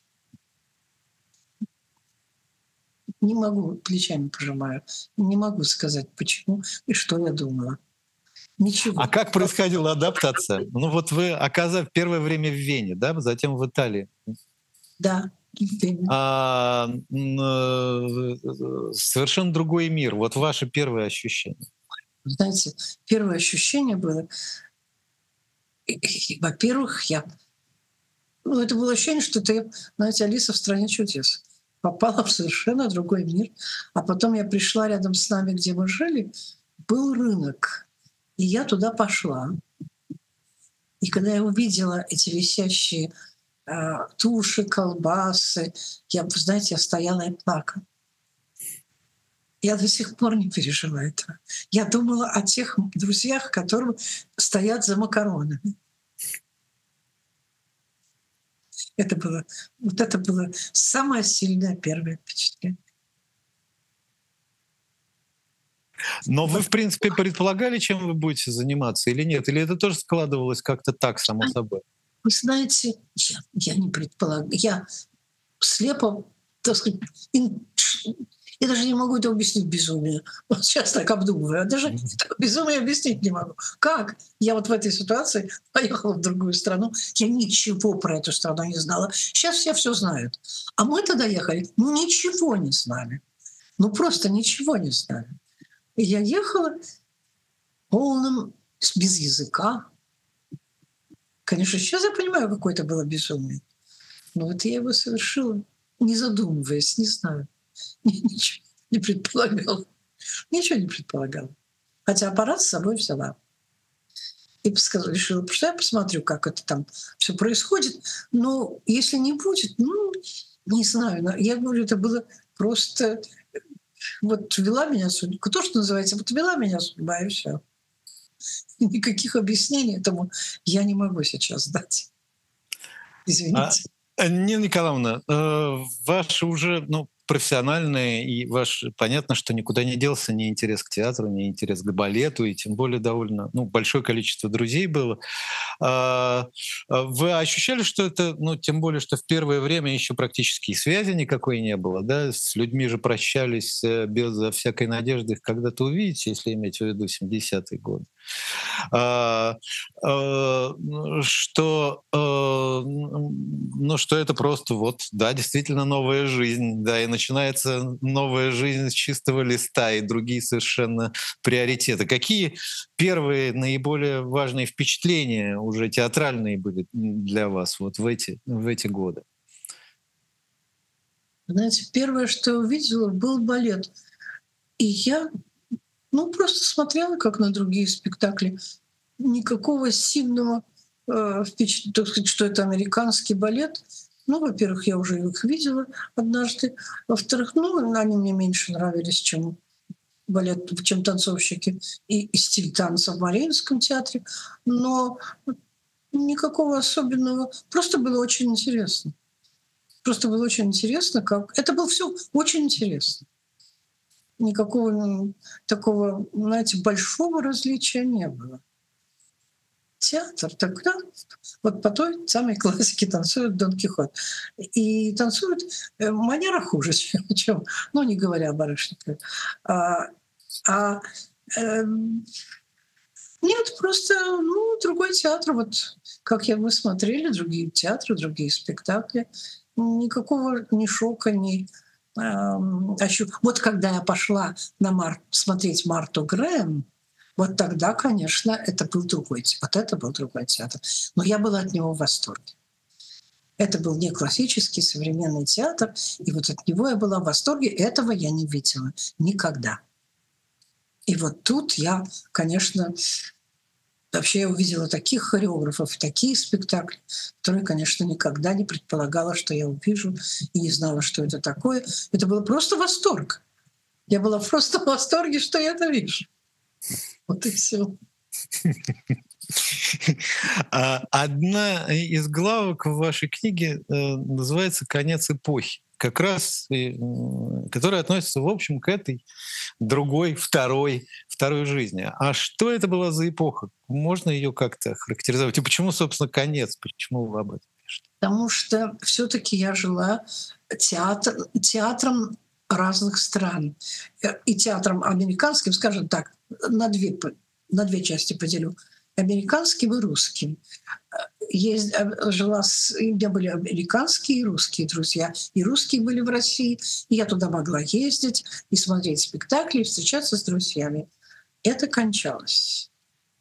Не могу, плечами пожимаю, не могу сказать, почему и что я думала. А Ничего. как происходила адаптация? Ну вот вы, оказав первое время в Вене, да, затем в Италии. Да, именно. А, м, э, совершенно другой мир. Вот ваши первые ощущения. Знаете, первое ощущение было, и- и, во-первых, я ну, это было ощущение, что ты, знаете, Алиса в стране чудес. Попала в совершенно другой мир. А потом я пришла рядом с нами, где мы жили, был рынок. И я туда пошла. И когда я увидела эти висящие а, туши, колбасы, я, вы знаете, я стояла и плакала. Я до сих пор не пережила этого. Я думала о тех друзьях, которые стоят за макаронами. Это было, вот это было самое сильное первое впечатление. Но вы, в принципе, предполагали, чем вы будете заниматься или нет? Или это тоже складывалось как-то так, само собой? Вы знаете, я, я не предполагаю. Я слепо, так сказать, ин- я даже не могу это объяснить безумие. Вот сейчас так обдумываю. Я даже это безумие объяснить не могу. Как? Я вот в этой ситуации поехала в другую страну. Я ничего про эту страну не знала. Сейчас все все знают. А мы тогда ехали, ну ничего не знали. Ну просто ничего не знали. И я ехала полным, без языка. Конечно, сейчас я понимаю, какое это было безумие. Но вот я его совершила, не задумываясь, не знаю. Ничего не предполагала. Ничего не предполагала. Хотя аппарат с собой взяла. И сказала, решила, что я посмотрю, как это там все происходит. Но если не будет, ну, не знаю. Но я говорю, это было просто... Вот вела меня судьба. То, что называется, вот вела меня судьба, и все. Никаких объяснений этому я не могу сейчас дать. А, Извините. э, Нина Николаевна, э, ваши уже ну, профессиональные и ваш понятно, что никуда не делся ни интерес к театру, ни интерес к балету, и тем более довольно ну, большое количество друзей было. А, а Вы ощущали, что это, ну, тем более, что в первое время еще практически и связи никакой не было, да, с людьми же прощались э, без всякой надежды их когда-то увидеть, если иметь в виду семидесятые годы. А, э, что, э, ну, что это просто вот, да, действительно новая жизнь, да, и начинается новая жизнь с чистого листа и другие совершенно приоритеты. Какие первые наиболее важные впечатления уже театральные были для вас вот в эти, в эти годы? Знаете, первое, что я увидела, был балет. И я, ну, просто смотрела, как на другие спектакли. Никакого сильного э, впечатления, так сказать, что это американский балет. Ну, во-первых, я уже их видела однажды. Во-вторых, ну, они мне меньше нравились, чем балет, чем танцовщики и, и стиль танца в Мариинском театре. Но никакого особенного. Просто было очень интересно. Просто было очень интересно, как... Это было все очень интересно. Никакого м, такого, знаете, большого различия не было. Театр тогда, вот по той самой классике танцует Дон Кихот. И танцуют э, манера хуже, чем, чем, ну, не говоря о барышниках. А, а, эм, нет, просто ну, другой театр. Вот как я, мы смотрели другие театры, другие спектакли. Никакого ни шока, ни... эм, ощу- Вот когда я пошла на Мар... смотреть Марту Грэм, вот тогда, конечно, это был другой театр. Вот это был другой театр. Но я была от него в восторге. Это был не классический современный театр, и вот от него я была в восторге. Этого я не видела никогда. И вот тут я, конечно, вообще я увидела таких хореографов, такие спектакли, которые, конечно, никогда не предполагала, что я увижу, и не знала, что это такое. Это был просто восторг. Я была просто в восторге, что я это вижу. Вот и все. А одна из главок в вашей книге э, называется «Конец эпохи», как раз и, м, которая относится, в общем, к этой другой, второй, второй жизни. А что это была за эпоха? Можно ее как-то характеризовать? И почему, собственно, конец? Почему вы об этом пишете? Потому что все-таки я жила театр, театром разных стран. Э, И театром американским, скажем так, на две, п- на две части поделю. Американским и русским. Э, Есть, э, жила с, и у меня были американские и русские друзья. И русские были в России. И я туда могла ездить и смотреть спектакли, и встречаться с друзьями. Это кончалось.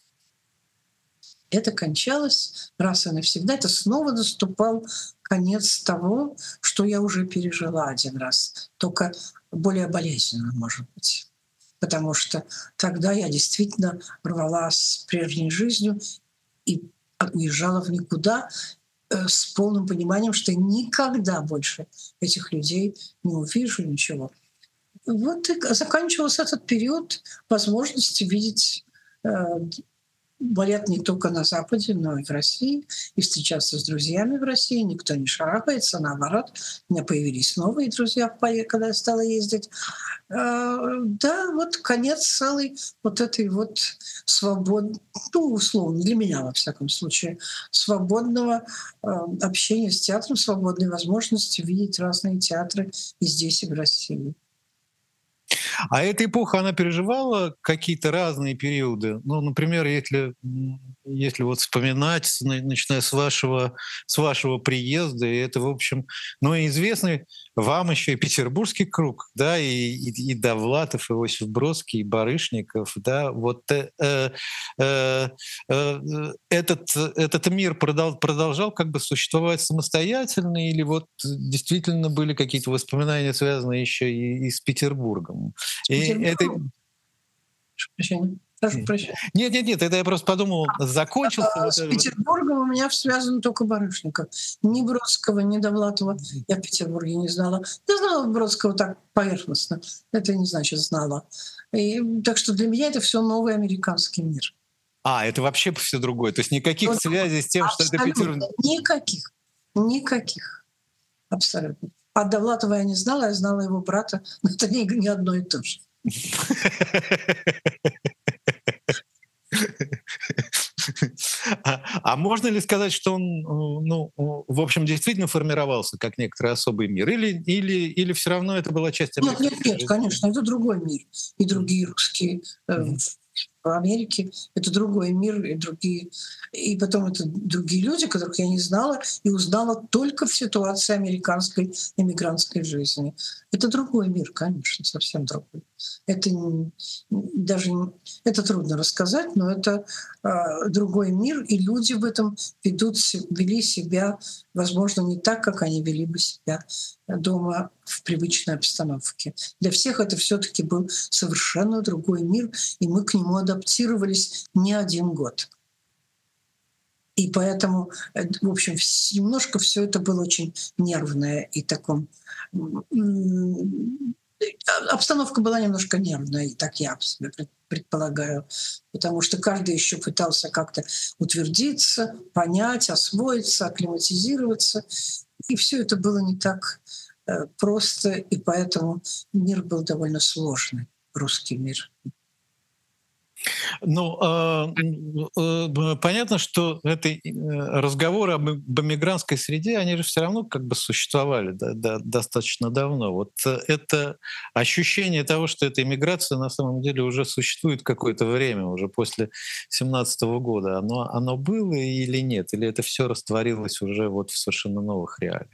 Это кончалось раз и навсегда. Это снова наступал конец того, что я уже пережила один раз, только более болезненно, может быть. Потому что тогда я действительно рвалась с прежней жизнью и уезжала в никуда э, с полным пониманием, что я никогда больше этих людей не увижу, ничего. Вот и заканчивался этот период возможности видеть э, балет не только на Западе, но и в России, и встречаться с друзьями в России. Никто не шарахается, наоборот. У меня появились новые друзья, в Паре, когда я стала ездить. Э, Да, вот конец целой вот этой вот свободы, ну, условно, для меня, во всяком случае, свободного э, общения с театром, свободной возможности видеть разные театры и здесь, и в России. А эта эпоха, она переживала какие-то разные периоды. Ну, например, если, м, если вот вспоминать, с- на- начиная с вашего, с вашего приезда, и это, в общем, ну, и известный вам еще и петербургский круг, да, и, и, и Довлатов, и Иосиф Бродский, и Барышников, да, вот э, э, э, э, этот, этот мир продол- продолжал как бы существовать самостоятельно, или вот действительно были какие-то воспоминания, связанные еще и, и с Петербургом? С И это... Петербургом, прошу прощения, прошу прощения. Нет, нет, нет, это я просто подумал, закончился А вот с это вот. Петербургом у меня связан только Барышников. Ни Бродского, ни Довлатова я в Петербурге не знала. Я знала Бродского так поверхностно. Это не значит знала. И, так что для меня это все новый американский мир. А, это вообще все другое. То есть никаких Вот связей с тем, что это абсолютно Петербург. никаких. Никаких. Абсолютно. А Довлатова я не знала, я знала его брата. Но это не, не одно и то же. А, а можно ли сказать, что он, э, ну, э, в общем, действительно формировался как некоторый особый мир, или, или, или все равно это была часть Нет, нет, американской нет, жизни? конечно, это другой мир. И другие русские э, Мгм. в Америке это другой мир и другие, и потом это другие люди, которых я не знала и узнала только в ситуации американской иммигрантской жизни. Это другой мир, конечно, совсем другой. Это не- даже не- это трудно рассказать, но это а, другой мир, и люди в этом ведут, се- вели себя, возможно, не так, как они вели бы себя дома в привычной обстановке. Для всех это все-таки был совершенно другой мир, и мы к нему адаптировались не один год. И поэтому, э, в общем, вс- немножко все это было очень нервное и таком. м, м, а- Обстановка была немножко нервная, и так я себе пред- предполагаю, потому что каждый еще пытался как-то утвердиться, понять, освоиться, акклиматизироваться, и все это было не так э, просто, и поэтому мир был довольно сложный, русский мир. Ну, а, м, э, б понятно, что это э, разговоры об об эмигрантской среде, они же все равно как бы существовали да да достаточно давно. Вот, э, это ощущение того, что эта иммиграция на самом деле уже существует какое-то время, уже после семнадцатого года, оно оно было или нет? Или это все растворилось уже вот в совершенно новых реалиях?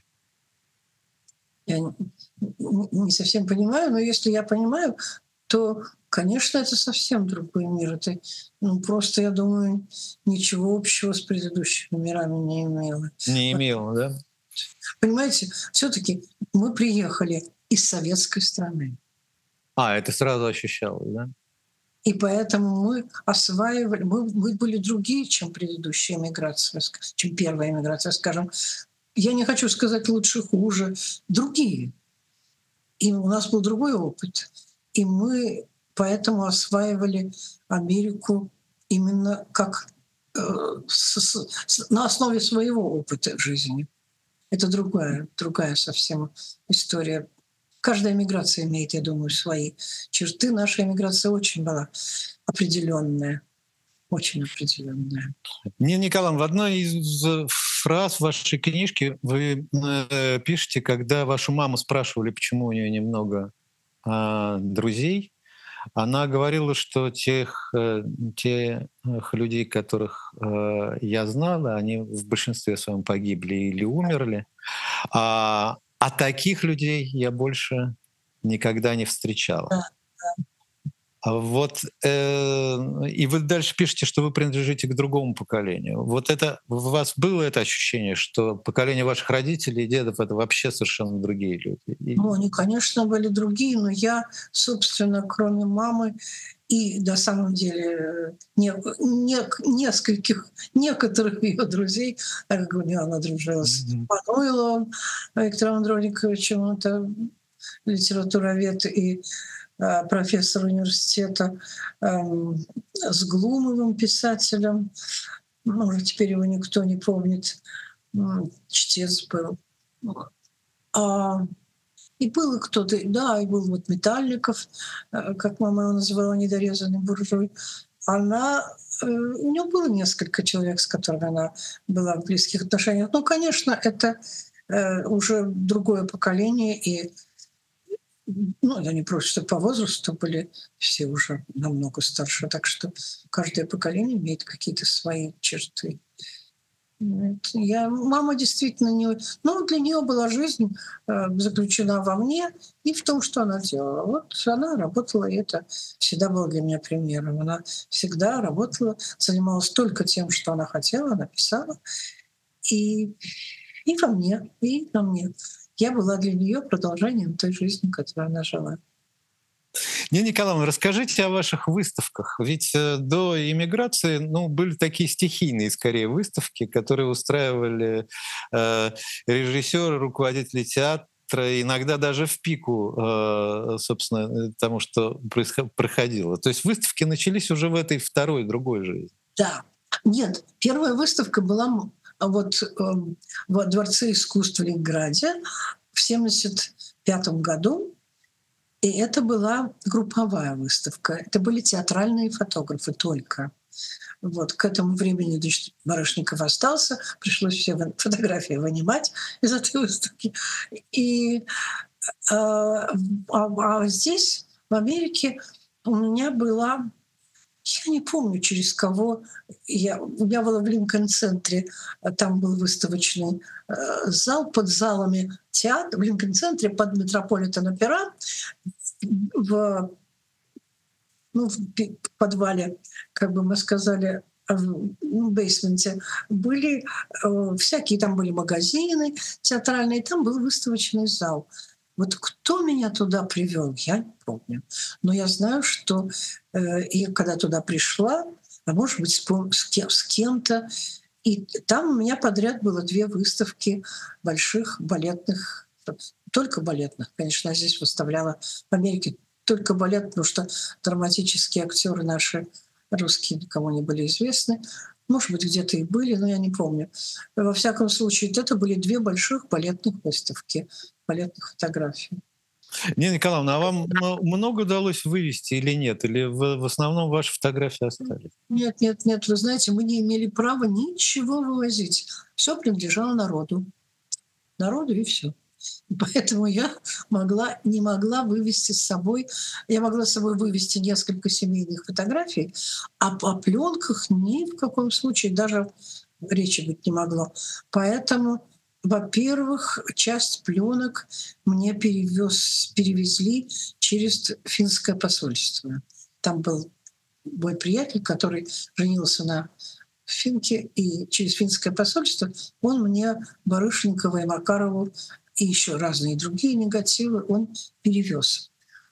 Я н- н- не совсем понимаю, но если я понимаю, то, конечно, это совсем другой мир. Это, ну, просто, я думаю, ничего общего с предыдущими мирами не имело. Не Вот, имело, да? понимаете, все-таки мы приехали из советской страны. А, это сразу ощущалось, да? И поэтому мы осваивали, мы, мы были другие, чем предыдущая миграция, ск- чем первая миграция, скажем. Я не хочу сказать лучше, хуже, другие. И у нас был другой опыт. И мы поэтому осваивали Америку именно как э, с- с- с- на основе своего опыта жизни. Это другая, другая совсем история. Каждая миграция имеет, я думаю, свои черты. Наша миграция очень была определенная, очень определенная. Нина Николаевна, в одной из э, фраз в вашей книжке вы э, пишете, когда вашу маму спрашивали, почему у нее немного а, друзей, она говорила, что тех, э, тех людей, которых э, я знала, они в большинстве своем погибли или умерли, а, а таких людей я больше никогда не встречала. Да. А вот, э, и вы дальше пишете, что вы принадлежите к другому поколению. Вот это у вас было это ощущение, что поколение ваших родителей и дедов — это вообще совершенно другие люди? И Ну, они, конечно, были другие, но я, собственно, кроме мамы и на самом деле э, не, не- нескольких, некоторых ее друзей, так как у нее она дружила с Мгм. Мануиловым Виктором Андрониковичем, это литературовед и э, профессор университета, эм, с Глумовым, писателем, ну, уже теперь его никто не помнит, м, чтец был. А и был и кто-то, да, и был вот Метальников, э, как мама его называла, недорезанный буржуй. Она, э, у нее было несколько человек, с которыми она была в близких отношениях. Ну, конечно, это э, уже другое поколение, и ну, они просто по возрасту были все уже намного старше, так что каждое поколение имеет какие-то свои черты. Нет, я, мама действительно не... Ну, для нее была жизнь э, заключена во мне и в том, что она делала. Вот она работала, и это всегда было для меня примером. Она всегда работала, занималась только тем, что она хотела, она писала. И, и во мне, и во мне. Я была для нее продолжением той жизни, которую она жила. Нина Николаевна, расскажите о ваших выставках. Ведь э, до иммиграции, ну, были такие стихийные, скорее, выставки, которые устраивали э, режиссеры, руководители театра, иногда даже в пику, э, собственно, э, тому, что происход- проходило. То есть выставки начались уже в этой второй, другой жизни. Да. Нет, первая выставка была м, а вот эм, во Дворце искусств в Ленинграде в семьдесят пятом году. И это была групповая выставка. Это были театральные фотографы только. Вот к этому времени, значит, Барышников остался, пришлось все вы- фотографии вынимать из этой выставки. И а, а- а здесь, в Америке, у меня была Я не помню, через кого. Я, я была в Линкольн-центре, а там был выставочный э, зал под залами театра. В Линкольн-центре под Метрополитен-опера в, ну, в пи- подвале, как бы мы сказали, в ну, бейсменте были э, всякие, там были магазины театральные, там был выставочный зал. Вот кто меня туда привел, я не помню. Но я знаю, что э, я когда туда пришла, а может быть с, пом- с кем- с кем-то, и там у меня подряд было две выставки больших балетных, только балетных, конечно, я здесь выставляла в Америке только балет, потому что драматические актеры наши русские никому не были известны. Может быть, где-то и были, но я не помню. Во всяком случае, это были две больших балетных выставки, балетных фотографий. Нина Николаевна, а вам м- много удалось вывести или нет? Или в, в основном ваши фотографии остались? Нет, нет, нет, вы знаете, мы не имели права ничего вывозить. Все принадлежало народу. Народу и все. Поэтому я могла, не могла вывести с собой, я могла с собой вывести несколько семейных фотографий, а по пленках ни в каком случае даже речи быть не могло. Поэтому, во-первых, часть пленок мне перевез, перевезли через финское посольство. Там был мой приятель, который женился на финке, и через финское посольство он мне Барышникова и Макарову и еще разные другие негативы он перевез.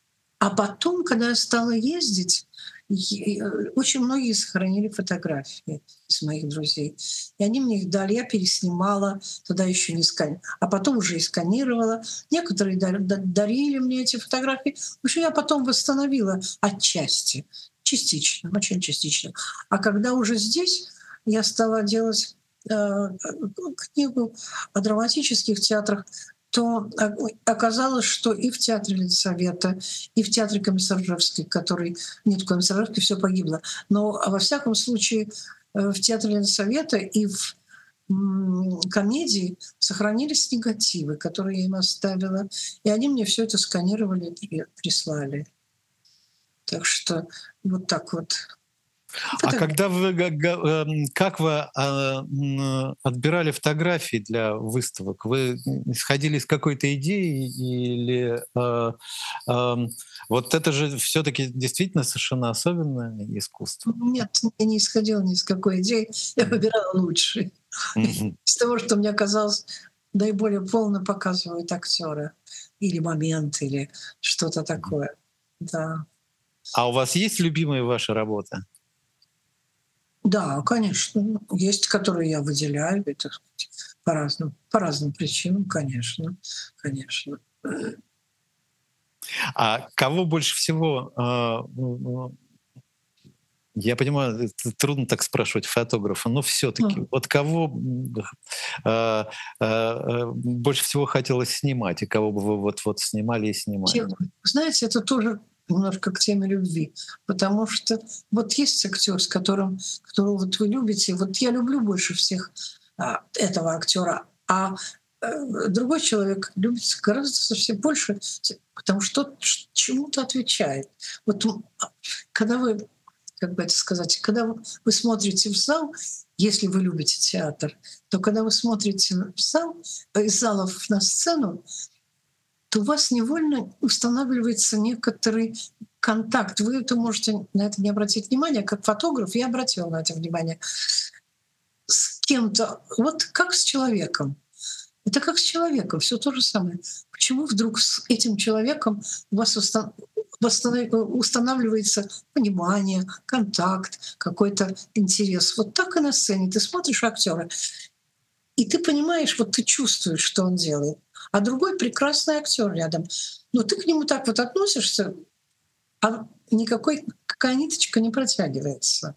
А потом, когда я стала ездить, е- э, очень многие сохранили фотографии из моих друзей. И они мне их дали, я переснимала, тогда еще не сканировала, а потом уже и сканировала. Некоторые дар- да- дарили мне эти фотографии. В общем, я потом восстановила отчасти, частично, очень частично. А когда уже здесь я стала делать э, э, книгу о драматических театрах, то а, оказалось, что и в театре Ленсовета, и в театре Комиссаржевской, который... Нет, в Комиссаржевской все погибло. Но а во всяком случае э, в театре Ленсовета и в м, комедии сохранились негативы, которые я им оставила. И они мне все это сканировали и прислали. Так что вот так вот. А Фотографии. когда вы, га- га- эм, как вы а, м, отбирали фотографии для выставок? Вы исходили из какой-то идеи или а, ам, вот это же все-таки действительно совершенно особенное искусство? Нет, я не исходила ни с какой идеи. Я выбирала лучшие. Мгм. Из того, что мне казалось наиболее полно показывают актеры или момент, или что-то Мгм. такое. Да, А у вас есть любимые ваши работы? да, конечно. Есть, которые я выделяю, это по разным, по разным причинам, конечно, конечно. А кого больше всего а, м, я понимаю, это трудно так спрашивать фотографа, но все-таки М. вот кого м, а, а, а, больше всего хотелось снимать, и кого бы вы вот вот снимали и Те- снимали? Знаете, это тоже немножко к теме любви, потому что вот есть актер, с которым, которого вот вы любите, вот я люблю больше всех а, этого актера, а э, другой человек любит гораздо совсем больше, потому что тот ш- чему-то отвечает. Вот м, а, когда вы, как бы это сказать, когда вы, вы смотрите в зал, если вы любите театр, то когда вы смотрите в зал, э, из залов на сцену, то у вас невольно устанавливается некоторый контакт. Вы это можете на это не обратить внимания, как фотограф я обратила на это внимание. С кем-то, вот как с человеком. Это как с человеком, все то же самое. Почему вдруг с этим человеком у вас устан- восстанов- устанавливается понимание, контакт, какой-то интерес? Вот так и на сцене. Ты смотришь актера, и ты понимаешь, вот ты чувствуешь, что он делает. А другой прекрасный актер рядом. Но ты к нему так вот относишься, а никакой какая ниточка не протягивается.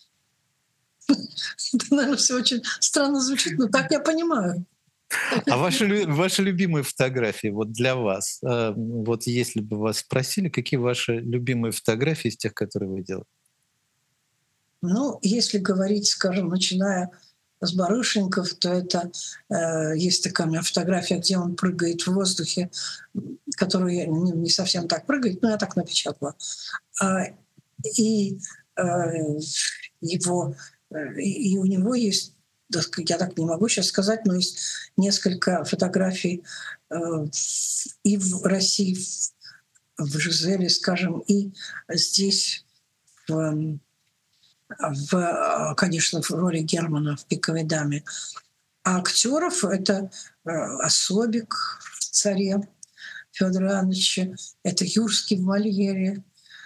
Это, наверное, все очень странно звучит, но так я понимаю. Так я А ваши, понимаю. лю- ваши любимые фотографии вот для вас, э, вот если бы вас спросили, какие ваши любимые фотографии из тех, которые вы делали? Ну, если говорить, скажем, начиная с Барышников, то это э, есть такая у меня фотография, где он прыгает в воздухе, м, которую я, ну, не совсем так прыгает, но я так напечатала. А, и э, его, э, и и у него есть, так сказать, я так не могу сейчас сказать, но есть несколько фотографий э, и в России, в в Жизеле, скажем, и здесь, в, м, в, а, конечно, в роли Германа в «Пиковой даме». А актеров — это э, Особик в «Царе» Фёдора Ивановича, это Юрский в «Мольере»,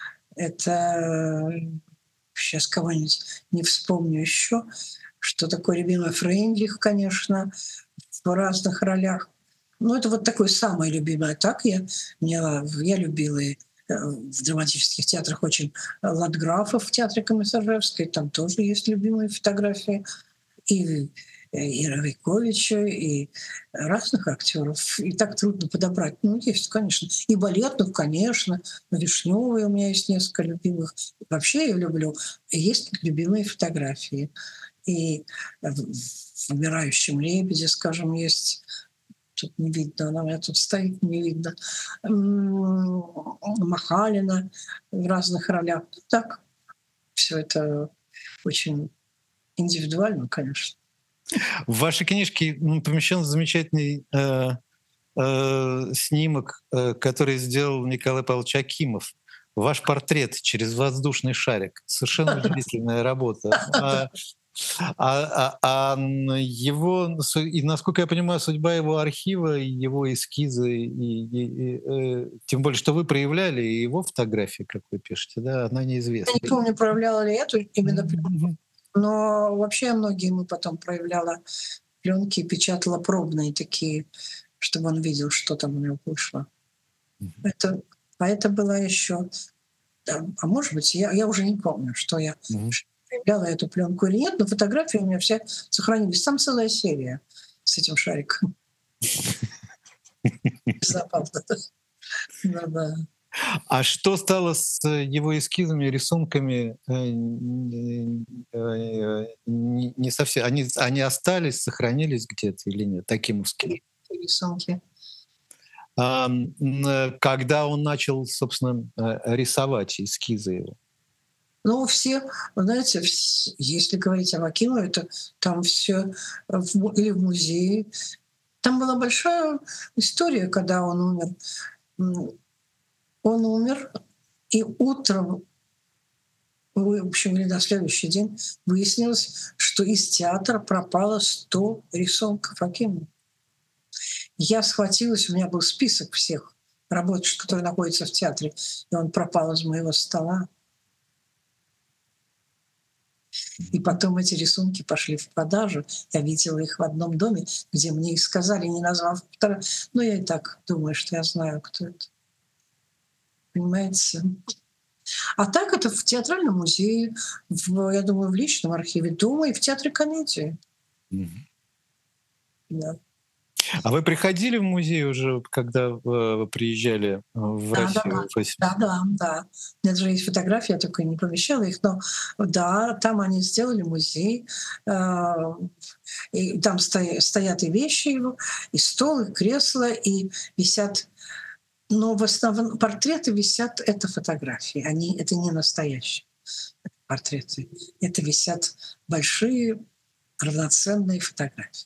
это сейчас кого-нибудь не вспомню еще, что такое любимый Фрейндлих, конечно, в разных ролях. Ну, это вот такое самое любимое. Так я, мне, я любила и э, в драматических театрах очень Ладграфов в театре Комиссаржевской, там тоже есть любимые фотографии. И и Равиковича, и разных актеров. И так трудно подобрать. Ну, есть, конечно. И балетных, конечно. Вишнёвой у меня есть несколько любимых. Вообще я люблю. И есть любимые фотографии. И в в «Умирающем лебеде», скажем, есть. Тут не видно, она у меня тут стоит, не видно. М, Махалина в разных ролях. Так, все это очень индивидуально, конечно. В вашей книжке м, помещен замечательный э, э, снимок, э, который сделал Николай Павлович Акимов. Ваш портрет через воздушный шарик. Совершенно удивительная работа. А, а- а- а н- его, су- и, насколько я понимаю, судьба его архива, и его эскизы, и, и- и, э, тем более, что вы проявляли и его фотографии, как вы пишете, да, она Я неизвестна. не помню, проявляла ли эту именно пленку, Мгм. но вообще многие мы потом проявляла пленки, печатала пробные такие, чтобы он видел, что там у него вышло. Это, а это было еще, да, а может быть, я, я уже не помню, что я Мгм. проявляла эту пленку или нет, но фотографии у меня все сохранились. Там целая серия с этим шариком. Забавно. Да-да. А что стало с его эскизами, рисунками? Э, н- э, Не не совсем. Они, они остались, сохранились где-то или нет? Такимовские. Рисунки. А, м, э, когда он начал, собственно, э, рисовать эскизы его? Ну, все, вы знаете, вс- если говорить о Акимове, то там все или в музее. Там была большая история, когда он умер. М, Он умер, и утром, вы- в общем, или на следующий день выяснилось, что из театра пропало сто рисунков Акимова. Я схватилась, у меня был список всех работ, которые находятся в театре, и он пропал из моего стола. И потом эти рисунки пошли в продажу. Я видела их в одном доме, где мне их сказали, не назвав автора. Но я и так думаю, что я знаю, кто это. Понимаете? А так это в театральном музее, в, я думаю, в личном архиве дома и в театре комедии. Мгм. Да, А вы приходили в музей уже, когда э, вы приезжали э, в да, да. Да. Россию в Да, восемьдесят? да, да. У меня даже есть фотографии, я только не помещала их, но да, там они сделали музей, э, и там стоя- стоят и вещи его, и стол, и кресло, и висят. Но в основном портреты висят — это фотографии, они это не настоящие портреты. Это висят большие равноценные фотографии.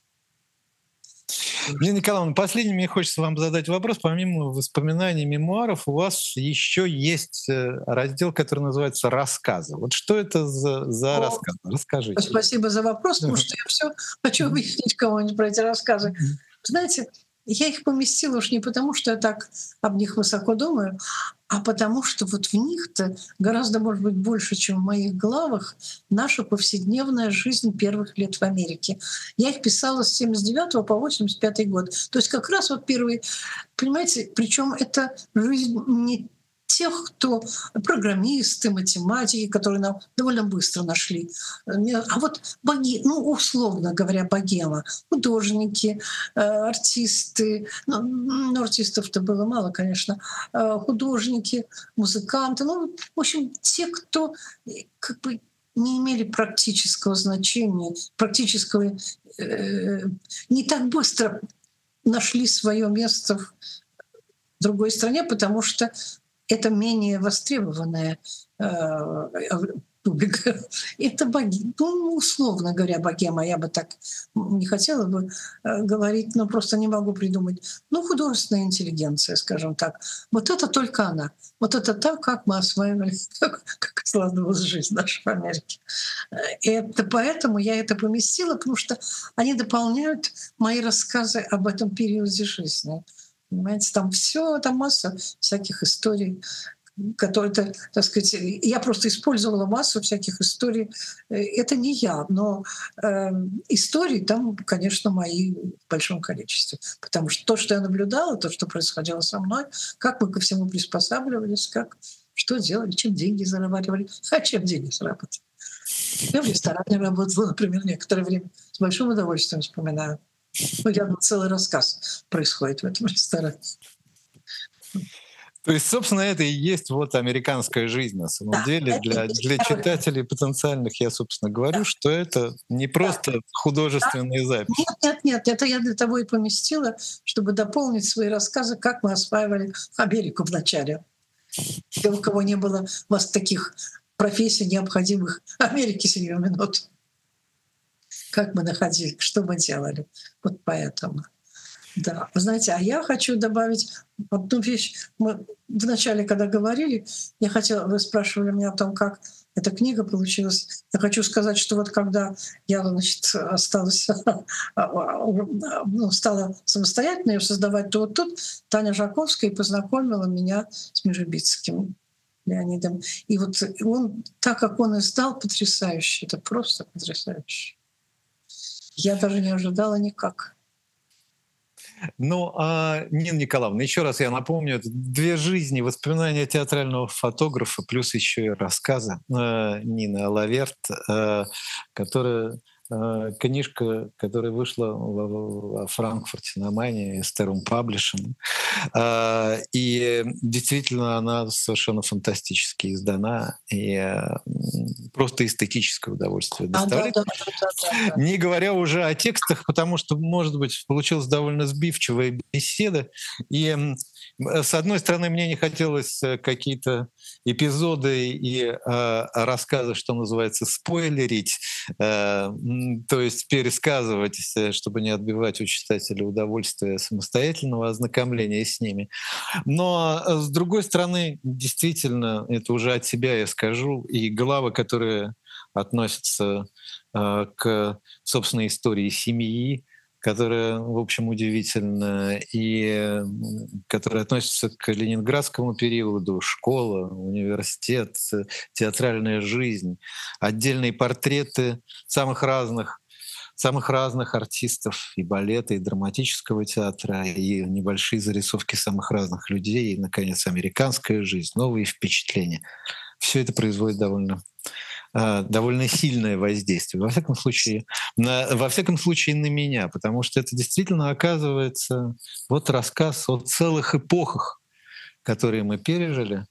Нина Николаевна, последним мне хочется вам задать вопрос. Помимо воспоминаний, мемуаров, у вас еще есть э, раздел, который называется «Рассказы». Вот что это за, за О, рассказы? Расскажите. спасибо за вопрос, потому Мгм. что я все хочу выяснить кого-нибудь про эти рассказы. Мгм. Знаете, я их поместила уж не потому, что я так об них высоко думаю, а потому что вот в них-то гораздо, может быть, больше, чем в моих главах, наша повседневная жизнь первых лет в Америке. Я их писала с семьдесят девятого по восемьдесят пятый год. То есть как раз вот первые, понимаете, причем это жизнь не тех, кто программисты, математики, которые нам довольно быстро нашли. Не- А вот боги, ну, условно говоря, богема, художники, э, артисты, ну, ну, артистов-то было мало, конечно, э, художники, музыканты, ну, в общем, те, кто э, как бы не имели практического значения, практического, э, не так быстро нашли свое место в другой стране, потому что это менее востребованная э, тупик. Это богема, ну, условно говоря, богема. Я бы так не хотела бы э, говорить, но просто не могу придумать. Ну, художественная интеллигенция, скажем так. Вот это только она. Вот это так, как мы осваивали, как, как складывалась жизнь наша в Америке. Э, Это поэтому я это поместила, потому что они дополняют мои рассказы об этом периоде жизни. Понимаете, там все, там масса всяких историй, которые, так так сказать, я просто использовала массу всяких историй. Э, Это не я, но э, истории там, конечно, мои в большом количестве. Потому что то, что я наблюдала, то, что происходило со мной, как мы ко всему приспосабливались, как, что делали, чем деньги зарабатывали, а чем деньги зарабатывали. Я в ресторане работала, например, некоторое время. С большим удовольствием вспоминаю. Ну, я думаю, целый рассказ происходит в этом ресторане. То есть, собственно, это и есть вот американская жизнь на самом Да, деле. это и Для, есть для второй. читателей потенциальных я, собственно, говорю, Да, что это не да. просто художественные записи. Нет, нет, нет, это я для того и поместила, чтобы дополнить свои рассказы, как мы осваивали Америку вначале. Те, у кого не было у вас таких профессий, необходимых Америке сию минуту. Как мы находили, что мы делали. Вот поэтому. Да, вы знаете, а я хочу добавить одну вещь. Мы вначале, когда говорили, я хотела, вы спрашивали меня о том, как эта книга получилась. Я хочу сказать, что вот когда я, значит, осталась, ну, стала самостоятельно ее создавать, то вот тут Таня Жаковская познакомила меня с Межибицким Леонидом. И вот он, так как он издал, потрясающе, это просто потрясающе. Я даже не ожидала никак. Ну, а, Нина Николаевна, еще раз я напомню, это «Две жизни», воспоминания театрального фотографа, плюс еще и рассказы э, Нины Алаверт, э, которая э, книжка, которая вышла во во Франкфурте на Майне Эстером Паблишем. А, И действительно она совершенно фантастически издана и э, м, просто эстетическое удовольствие А, да, доставляет. да, да, да, да, да. Не говоря уже о текстах, потому что, может быть, получилась довольно сбивчивая беседа. И м, э, с одной стороны, мне не хотелось э, какие-то эпизоды и э, рассказы, что называется, спойлерить, э, м, то есть пересказывать, э, чтобы не отбивать у читателя удовольствие самостоятельного ознакомления с ними. Но, э, с другой стороны, действительно, это уже от себя я скажу, и главы, которые относятся э, к собственной истории семьи, которая, в общем, удивительна, и м, которая относится к ленинградскому периоду, школа, университет, э, театральная жизнь, отдельные портреты самых разных самых разных артистов и балета, и драматического театра, и небольшие зарисовки самых разных людей, и, наконец, американская жизнь, новые впечатления. Все это производит довольно а, довольно сильное воздействие. Во всяком случае, на, во всяком случае на меня, потому что это действительно оказывается вот рассказ о целых эпохах, которые мы пережили,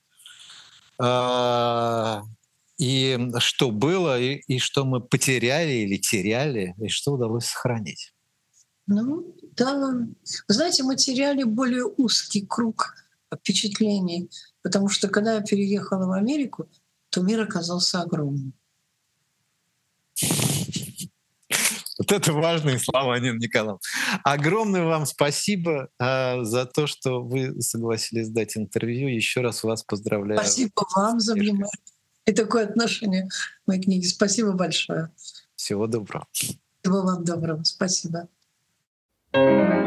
а, и что было, и, и что мы потеряли или теряли, и что удалось сохранить. Ну, да. Вы знаете, мы теряли более узкий круг впечатлений, потому что когда я переехала в Америку, то мир оказался огромным. Вот это важные слова, Нина Николаевна. Огромное вам спасибо а, за то, что вы согласились дать интервью. Еще раз вас поздравляю. Спасибо вам за внимание и такое отношение к моей книге. Спасибо большое. Всего доброго. Всего вам доброго. Спасибо.